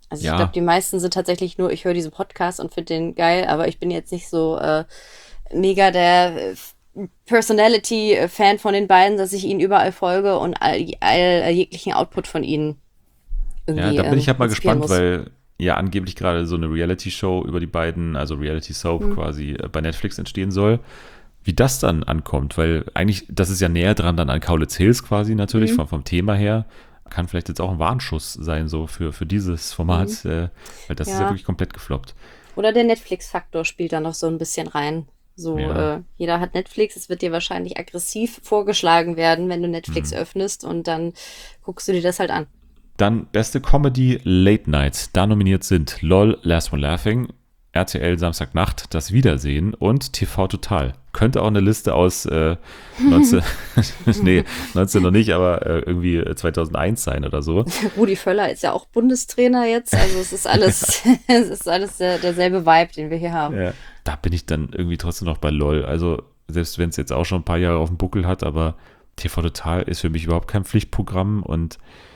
Also Ja. ich glaube, die meisten sind tatsächlich nur, ich höre diesen Podcast und finde den geil, aber ich bin jetzt nicht so äh, mega der äh, Personality-Fan von den beiden, dass ich ihnen überall folge und all, all jeglichen Output von ihnen irgendwie Ja, da bin ich ähm, halt mal konzipieren gespannt, weil ja angeblich gerade so eine Reality-Show über die beiden, also Reality-Soap Mhm. quasi äh, bei Netflix entstehen soll. Wie das dann ankommt, weil eigentlich, das ist ja näher dran dann an Kaulitz Hills quasi natürlich, Mhm. vom, vom Thema her. Kann vielleicht jetzt auch ein Warnschuss sein, so für, für dieses Format, äh, weil das ist ja Ja. wirklich komplett gefloppt. Oder der Netflix-Faktor spielt da noch so ein bisschen rein. So, Ja. äh, jeder hat Netflix, es wird dir wahrscheinlich aggressiv vorgeschlagen werden, wenn du Netflix Mhm. öffnest und dann guckst du dir das halt an. Dann beste Comedy Late Night. Da nominiert sind LOL, Last One Laughing, R T L Samstagnacht, Das Wiedersehen und T V Total. Könnte auch eine Liste aus äh, neunzehn, nee, neunzehn noch nicht, aber äh, irgendwie zweitausendeins sein oder so. Rudi Völler ist ja auch Bundestrainer jetzt, also es ist alles, es ist alles der, derselbe Vibe, den wir hier haben. Ja. Da bin ich dann irgendwie trotzdem noch bei LOL. Also, selbst wenn es jetzt auch schon ein paar Jahre auf dem Buckel hat, aber T V Total ist für mich überhaupt kein Pflichtprogramm und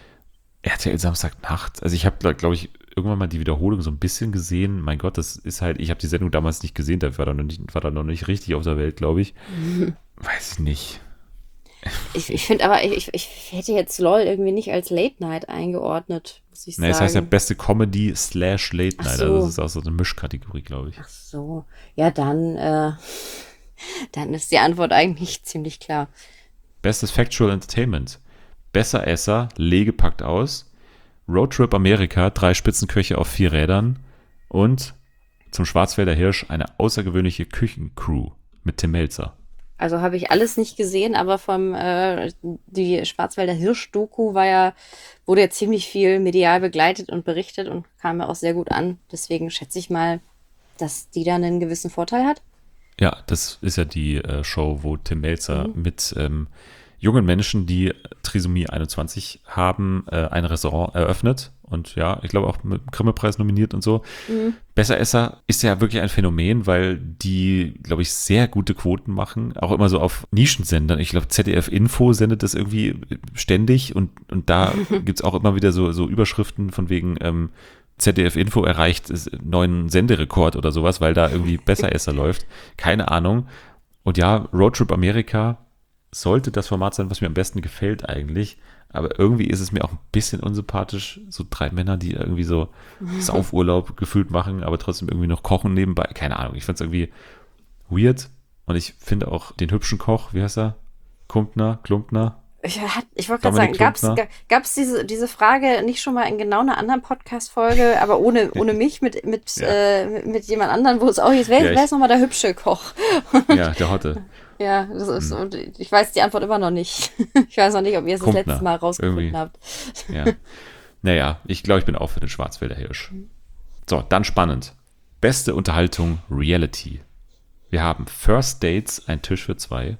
R T L Samstagnacht. Also, ich habe, glaube ich, irgendwann mal die Wiederholung so ein bisschen gesehen. Mein Gott, das ist halt, ich habe die Sendung damals nicht gesehen, da war da noch nicht, war da noch nicht richtig auf der Welt, glaube ich. Weiß ich nicht. Ich, ich finde aber, ich, ich hätte jetzt LOL irgendwie nicht als Late Night eingeordnet, muss ich Nee, es sagen. heißt ja beste Comedy slash Late Ach Night. so. Also, das ist auch so eine Mischkategorie, glaube ich. Ach so, ja dann, äh, dann ist die Antwort eigentlich ziemlich klar. Bestes Factual Entertainment. Besser Esser, Lee gepackt aus. Roadtrip Amerika, drei Spitzenköche auf vier Rädern. Und zum Schwarzwälder Hirsch eine außergewöhnliche Küchencrew mit Tim Melzer. Also habe ich alles nicht gesehen, aber vom äh, die Schwarzwälder Hirsch-Doku war ja, wurde ja ziemlich viel medial begleitet und berichtet und kam ja auch sehr gut an. Deswegen schätze ich mal, dass die da einen gewissen Vorteil hat. Ja, das ist ja die äh, Show, wo Tim Melzer mit ähm, jungen Menschen, die Trisomie einundzwanzig haben, äh, ein Restaurant eröffnet. Und ja, ich glaube auch mit dem Grimme-Preis nominiert und so. Besser Esser ist ja wirklich ein Phänomen, weil die, glaube ich, sehr gute Quoten machen. Auch immer so auf Nischensendern. Ich glaube, Z D F Info sendet das irgendwie ständig. Und, und da gibt es auch immer wieder so, so Überschriften von wegen ähm, Z D F Info erreicht einen neuen Senderekord oder sowas, weil da irgendwie Besser Esser läuft. Keine Ahnung. Und ja, Roadtrip Amerika sollte das Format sein, was mir am besten gefällt eigentlich. Aber irgendwie ist es mir auch ein bisschen unsympathisch. So drei Männer, die irgendwie so Saufurlaub gefühlt machen, aber trotzdem irgendwie noch kochen nebenbei. Keine Ahnung, ich fand es irgendwie weird. Und ich finde auch den hübschen Koch, wie heißt er? Klumpner? Klumpner? Ich, hat- ich wollte gerade sagen, Dominik gab es Klumpner. diese, diese Frage nicht schon mal in genau einer anderen Podcast-Folge, aber ohne, ohne mich, mit, mit, Ja. äh, mit jemand anderem, wo es auch hieß, wer, Ja, ich- wer ist nochmal der hübsche Koch? Ja, der Hotte. Ja, das ist, Hm. und ich weiß die Antwort immer noch nicht. Ich weiß noch nicht, ob ihr es das Kumpner, letzte Mal rausgefunden irgendwie. habt. Ja. Naja, ich glaube, ich bin auch für den Schwarzwälder Hirsch. So, dann spannend. Beste Unterhaltung Reality. Wir haben First Dates, ein Tisch für zwei.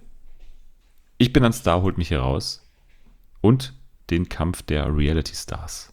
Ich bin ein Star, holt mich hier raus. Und den Kampf der Reality Stars.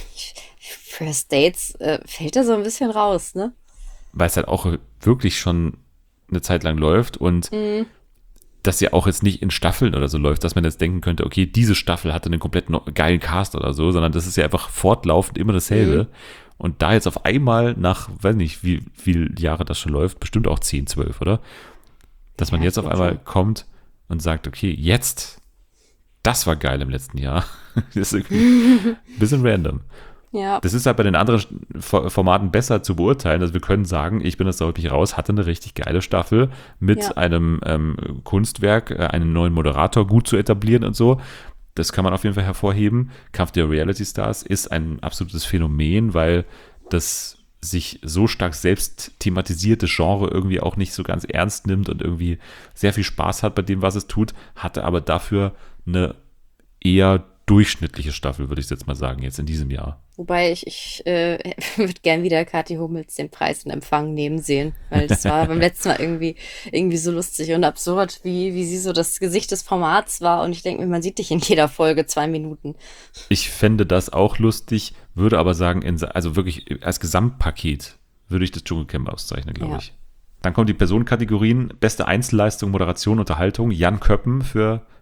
First Dates äh, fällt da so ein bisschen raus, ne? Weil es halt auch wirklich schon eine Zeit lang läuft und das ja auch jetzt nicht in Staffeln oder so läuft, dass man jetzt denken könnte, okay, diese Staffel hatte einen komplett no- geilen Cast oder so, sondern das ist ja einfach fortlaufend immer dasselbe. Und da jetzt auf einmal nach, weiß nicht, wie viele Jahre das schon läuft, bestimmt auch zehn, zwölf, oder? Dass man Ja, jetzt auf stimmt einmal schon. kommt und sagt, okay, jetzt, das war geil im letzten Jahr. Das ist irgendwie ein bisschen random. Ja. Das ist halt bei den anderen F- Formaten besser zu beurteilen. Also wir können sagen, ich bin das da häufig raus, hatte eine richtig geile Staffel mit Ja. einem ähm, Kunstwerk, äh, einen neuen Moderator gut zu etablieren und so. Das kann man auf jeden Fall hervorheben. Kampf der Reality Stars ist ein absolutes Phänomen, weil das sich so stark selbst thematisierte Genre irgendwie auch nicht so ganz ernst nimmt und irgendwie sehr viel Spaß hat bei dem, was es tut, hatte aber dafür eine eher durchschnittliche Staffel, würde ich jetzt mal sagen, jetzt in diesem Jahr. Wobei ich, ich äh, würde gern wieder Kathi Hummels den Preis in Empfang nehmen sehen, weil das war beim letzten Mal irgendwie, irgendwie so lustig und absurd, wie, wie sie so das Gesicht des Formats war. Und ich denke mir, man sieht dich in jeder Folge zwei Minuten. Ich fände das auch lustig, würde aber sagen, in, also wirklich als Gesamtpaket würde ich das Dschungelcamp auszeichnen, glaube Ja. ich. Dann kommen die Personenkategorien. Beste Einzelleistung, Moderation, Unterhaltung. Jan Köppen für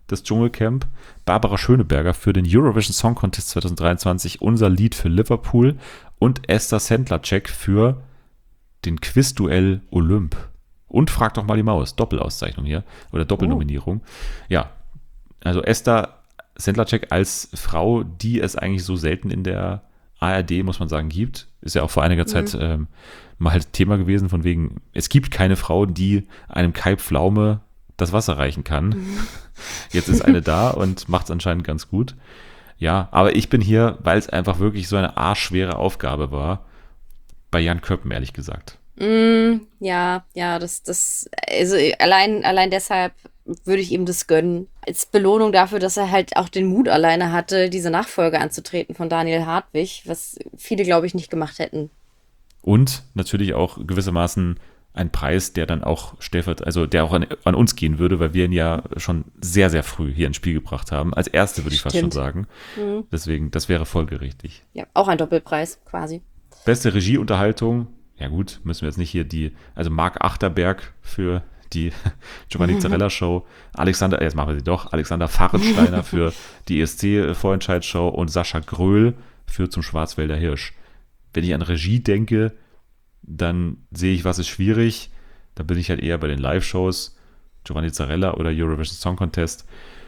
das Dschungelcamp, Barbara Schöneberger für den Eurovision Song Contest zwanzig dreiundzwanzig, unser Lied für Liverpool und Esther Sendlacek für den Quizduell Olymp. Und Frag doch mal die Maus, Doppelauszeichnung hier oder Doppelnominierung. Oh. Ja, also Esther Sendlacek als Frau, die es eigentlich so selten in der A R D, muss man sagen, gibt. Ist ja auch vor einiger mhm. Zeit ähm, mal halt Thema gewesen, von wegen, es gibt keine Frau, die einem Kai Pflaume das Wasser reichen kann. Mhm. Jetzt ist eine da und macht es anscheinend ganz gut. Ja, aber ich bin hier, weil es einfach wirklich so eine arschschwere Aufgabe war, bei Jan Köppen, ehrlich gesagt. Mm, ja, ja, das, das, also allein, allein deshalb würde ich ihm das gönnen. Als Belohnung dafür, dass er halt auch den Mut alleine hatte, diese Nachfolge anzutreten von Daniel Hartwig, was viele, glaube ich, nicht gemacht hätten. Und natürlich auch gewissermaßen ein Preis, der dann auch stellvertretend, also der auch an, an uns gehen würde, weil wir ihn ja schon sehr, sehr früh hier ins Spiel gebracht haben. Als Erste würde ich Stimmt. fast schon sagen. Mhm. Deswegen, das wäre folgerichtig. Ja, auch ein Doppelpreis quasi. Beste Regieunterhaltung, ja gut, müssen wir jetzt nicht hier die, also Marc Achterberg für die Giovanni Zarella Show, Alexander, jetzt machen wir sie doch, Alexander Fahrensteiner für die E S C-Vorentscheid-Show und Sascha Gröhl für Zum Schwarzwälder Hirsch. Wenn ich an Regie denke, dann sehe ich, was ist schwierig. Da bin ich halt eher bei den Live-Shows, Giovanni Zarella oder Eurovision Song Contest.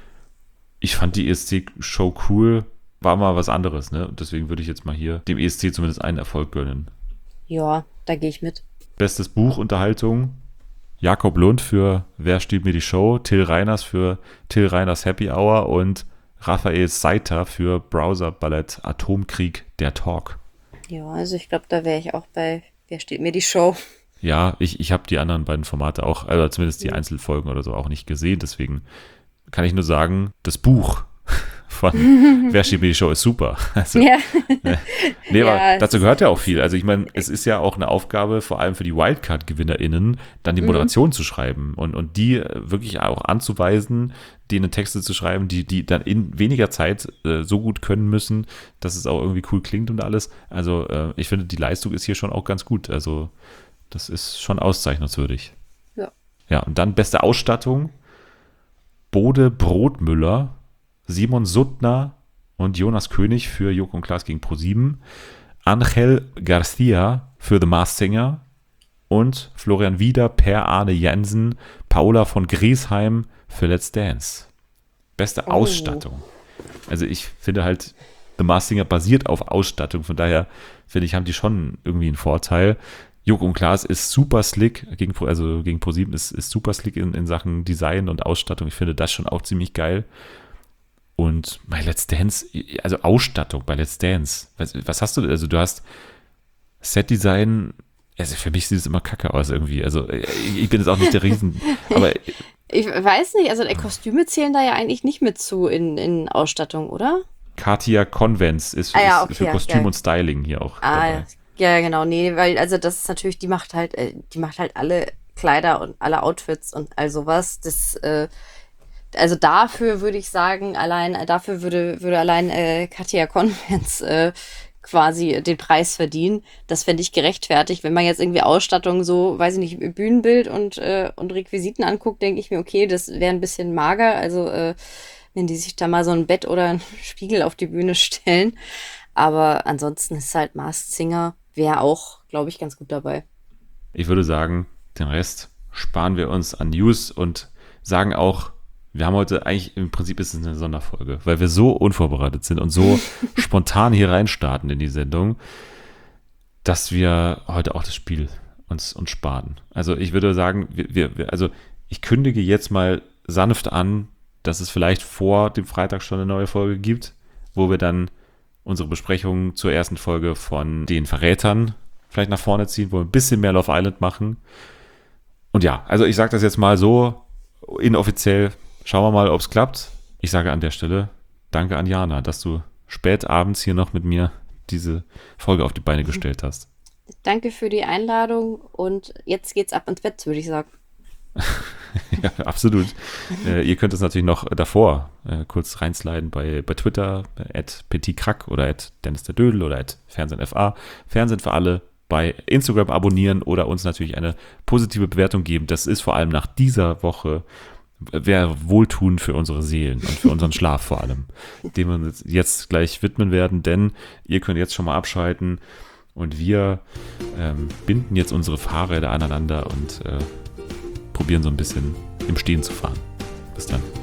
Ich fand die E S C-Show cool, war mal was anderes, ne? Deswegen würde ich jetzt mal hier dem E S C zumindest einen Erfolg gönnen. Ja, da gehe ich mit. Bestes Buch, Unterhaltung, Jakob Lund für Wer stiehlt mir die Show, Till Reiners für Till Reiners Happy Hour und Raphael Seiter für Browser Ballett Atomkrieg, der Talk. Ja, also ich glaube, da wäre ich auch bei Wer stiehlt mir die Show. Ja, ich, ich habe die anderen beiden Formate auch, also zumindest die ja. Einzelfolgen oder so auch nicht gesehen, deswegen kann ich nur sagen, das Buch von Wer stiehlt mir die Show ist super. Also, ja. Ne, nee, ja, aber dazu gehört ja auch viel. Also ich meine, es ist ja auch eine Aufgabe, vor allem für die Wildcard-GewinnerInnen, dann die Moderation mhm. zu schreiben und, und die wirklich auch anzuweisen, denen Texte zu schreiben, die, die dann in weniger Zeit äh, so gut können müssen, dass es auch irgendwie cool klingt und alles. Also äh, ich finde, die Leistung ist hier schon auch ganz gut. Also das ist schon auszeichnungswürdig. Ja. Ja, und dann beste Ausstattung. Bode Brotmüller, Simon Suttner und Jonas König für Joko und Klaas gegen ProSieben, Angel Garcia für The Masked Singer und Florian Wieder, Per Arne Jensen, Paula von Griesheim für Let's Dance. Beste oh. Ausstattung. Also ich finde halt, The Masked Singer basiert auf Ausstattung, von daher finde ich, haben die schon irgendwie einen Vorteil. Joko und Klaas ist super slick, gegen, also gegen ProSieben ist, ist super slick in, in Sachen Design und Ausstattung. Ich finde das schon auch ziemlich geil. Und bei Let's Dance, also Ausstattung bei Let's Dance, was, was hast du, also du hast Setdesign, also für mich sieht es immer kacke aus irgendwie, also ich bin jetzt auch nicht der Riesen, aber ich weiß nicht, also Kostüme zählen da ja eigentlich nicht mit zu in, in Ausstattung, oder? Katia Convents ist, ah, ja, ist okay, für Kostüm ja. und Styling hier auch ah, dabei. Ja, genau, nee, weil also das ist natürlich, die macht halt, die macht halt alle Kleider und alle Outfits und all sowas, das, äh, also dafür würde ich sagen, allein, dafür würde, würde allein äh, Katia Convents äh, quasi den Preis verdienen. Das fände ich gerechtfertigt. Wenn man jetzt irgendwie Ausstattung so, weiß ich nicht, Bühnenbild und, äh, und Requisiten anguckt, denke ich mir, okay, das wäre ein bisschen mager. Also äh, wenn die sich da mal so ein Bett oder einen Spiegel auf die Bühne stellen. Aber ansonsten ist halt Masked Singer, wäre auch, glaube ich, ganz gut dabei. Ich würde sagen, den Rest sparen wir uns an News und sagen auch, wir haben heute eigentlich, im Prinzip ist es eine Sonderfolge, weil wir so unvorbereitet sind und so spontan hier reinstarten in die Sendung, dass wir heute auch das Spiel uns, uns sparen. Also ich würde sagen, wir, wir, also ich kündige jetzt mal sanft an, dass es vielleicht vor dem Freitag schon eine neue Folge gibt, wo wir dann unsere Besprechung zur ersten Folge von den Verrätern vielleicht nach vorne ziehen, wo wir ein bisschen mehr Love Island machen. Und ja, also ich sage das jetzt mal so inoffiziell. Schauen wir mal, ob es klappt. Ich sage an der Stelle danke an Jana, dass du spät abends hier noch mit mir diese Folge auf die Beine gestellt hast. Danke für die Einladung und jetzt geht's ab ins Bett, würde ich sagen. Ja, absolut. äh, ihr könnt es natürlich noch davor äh, kurz reinsliden bei, bei Twitter, at petitkrack oder at Dennis der Dödel oder at FernsehenFA. Fernsehen für alle. Bei Instagram abonnieren oder uns natürlich eine positive Bewertung geben. Das ist vor allem nach dieser Woche wäre wohltuend für unsere Seelen und für unseren Schlaf vor allem, dem wir uns jetzt gleich widmen werden, denn ihr könnt jetzt schon mal abschalten und wir ähm, binden jetzt unsere Fahrräder aneinander und äh, probieren so ein bisschen im Stehen zu fahren. Bis dann.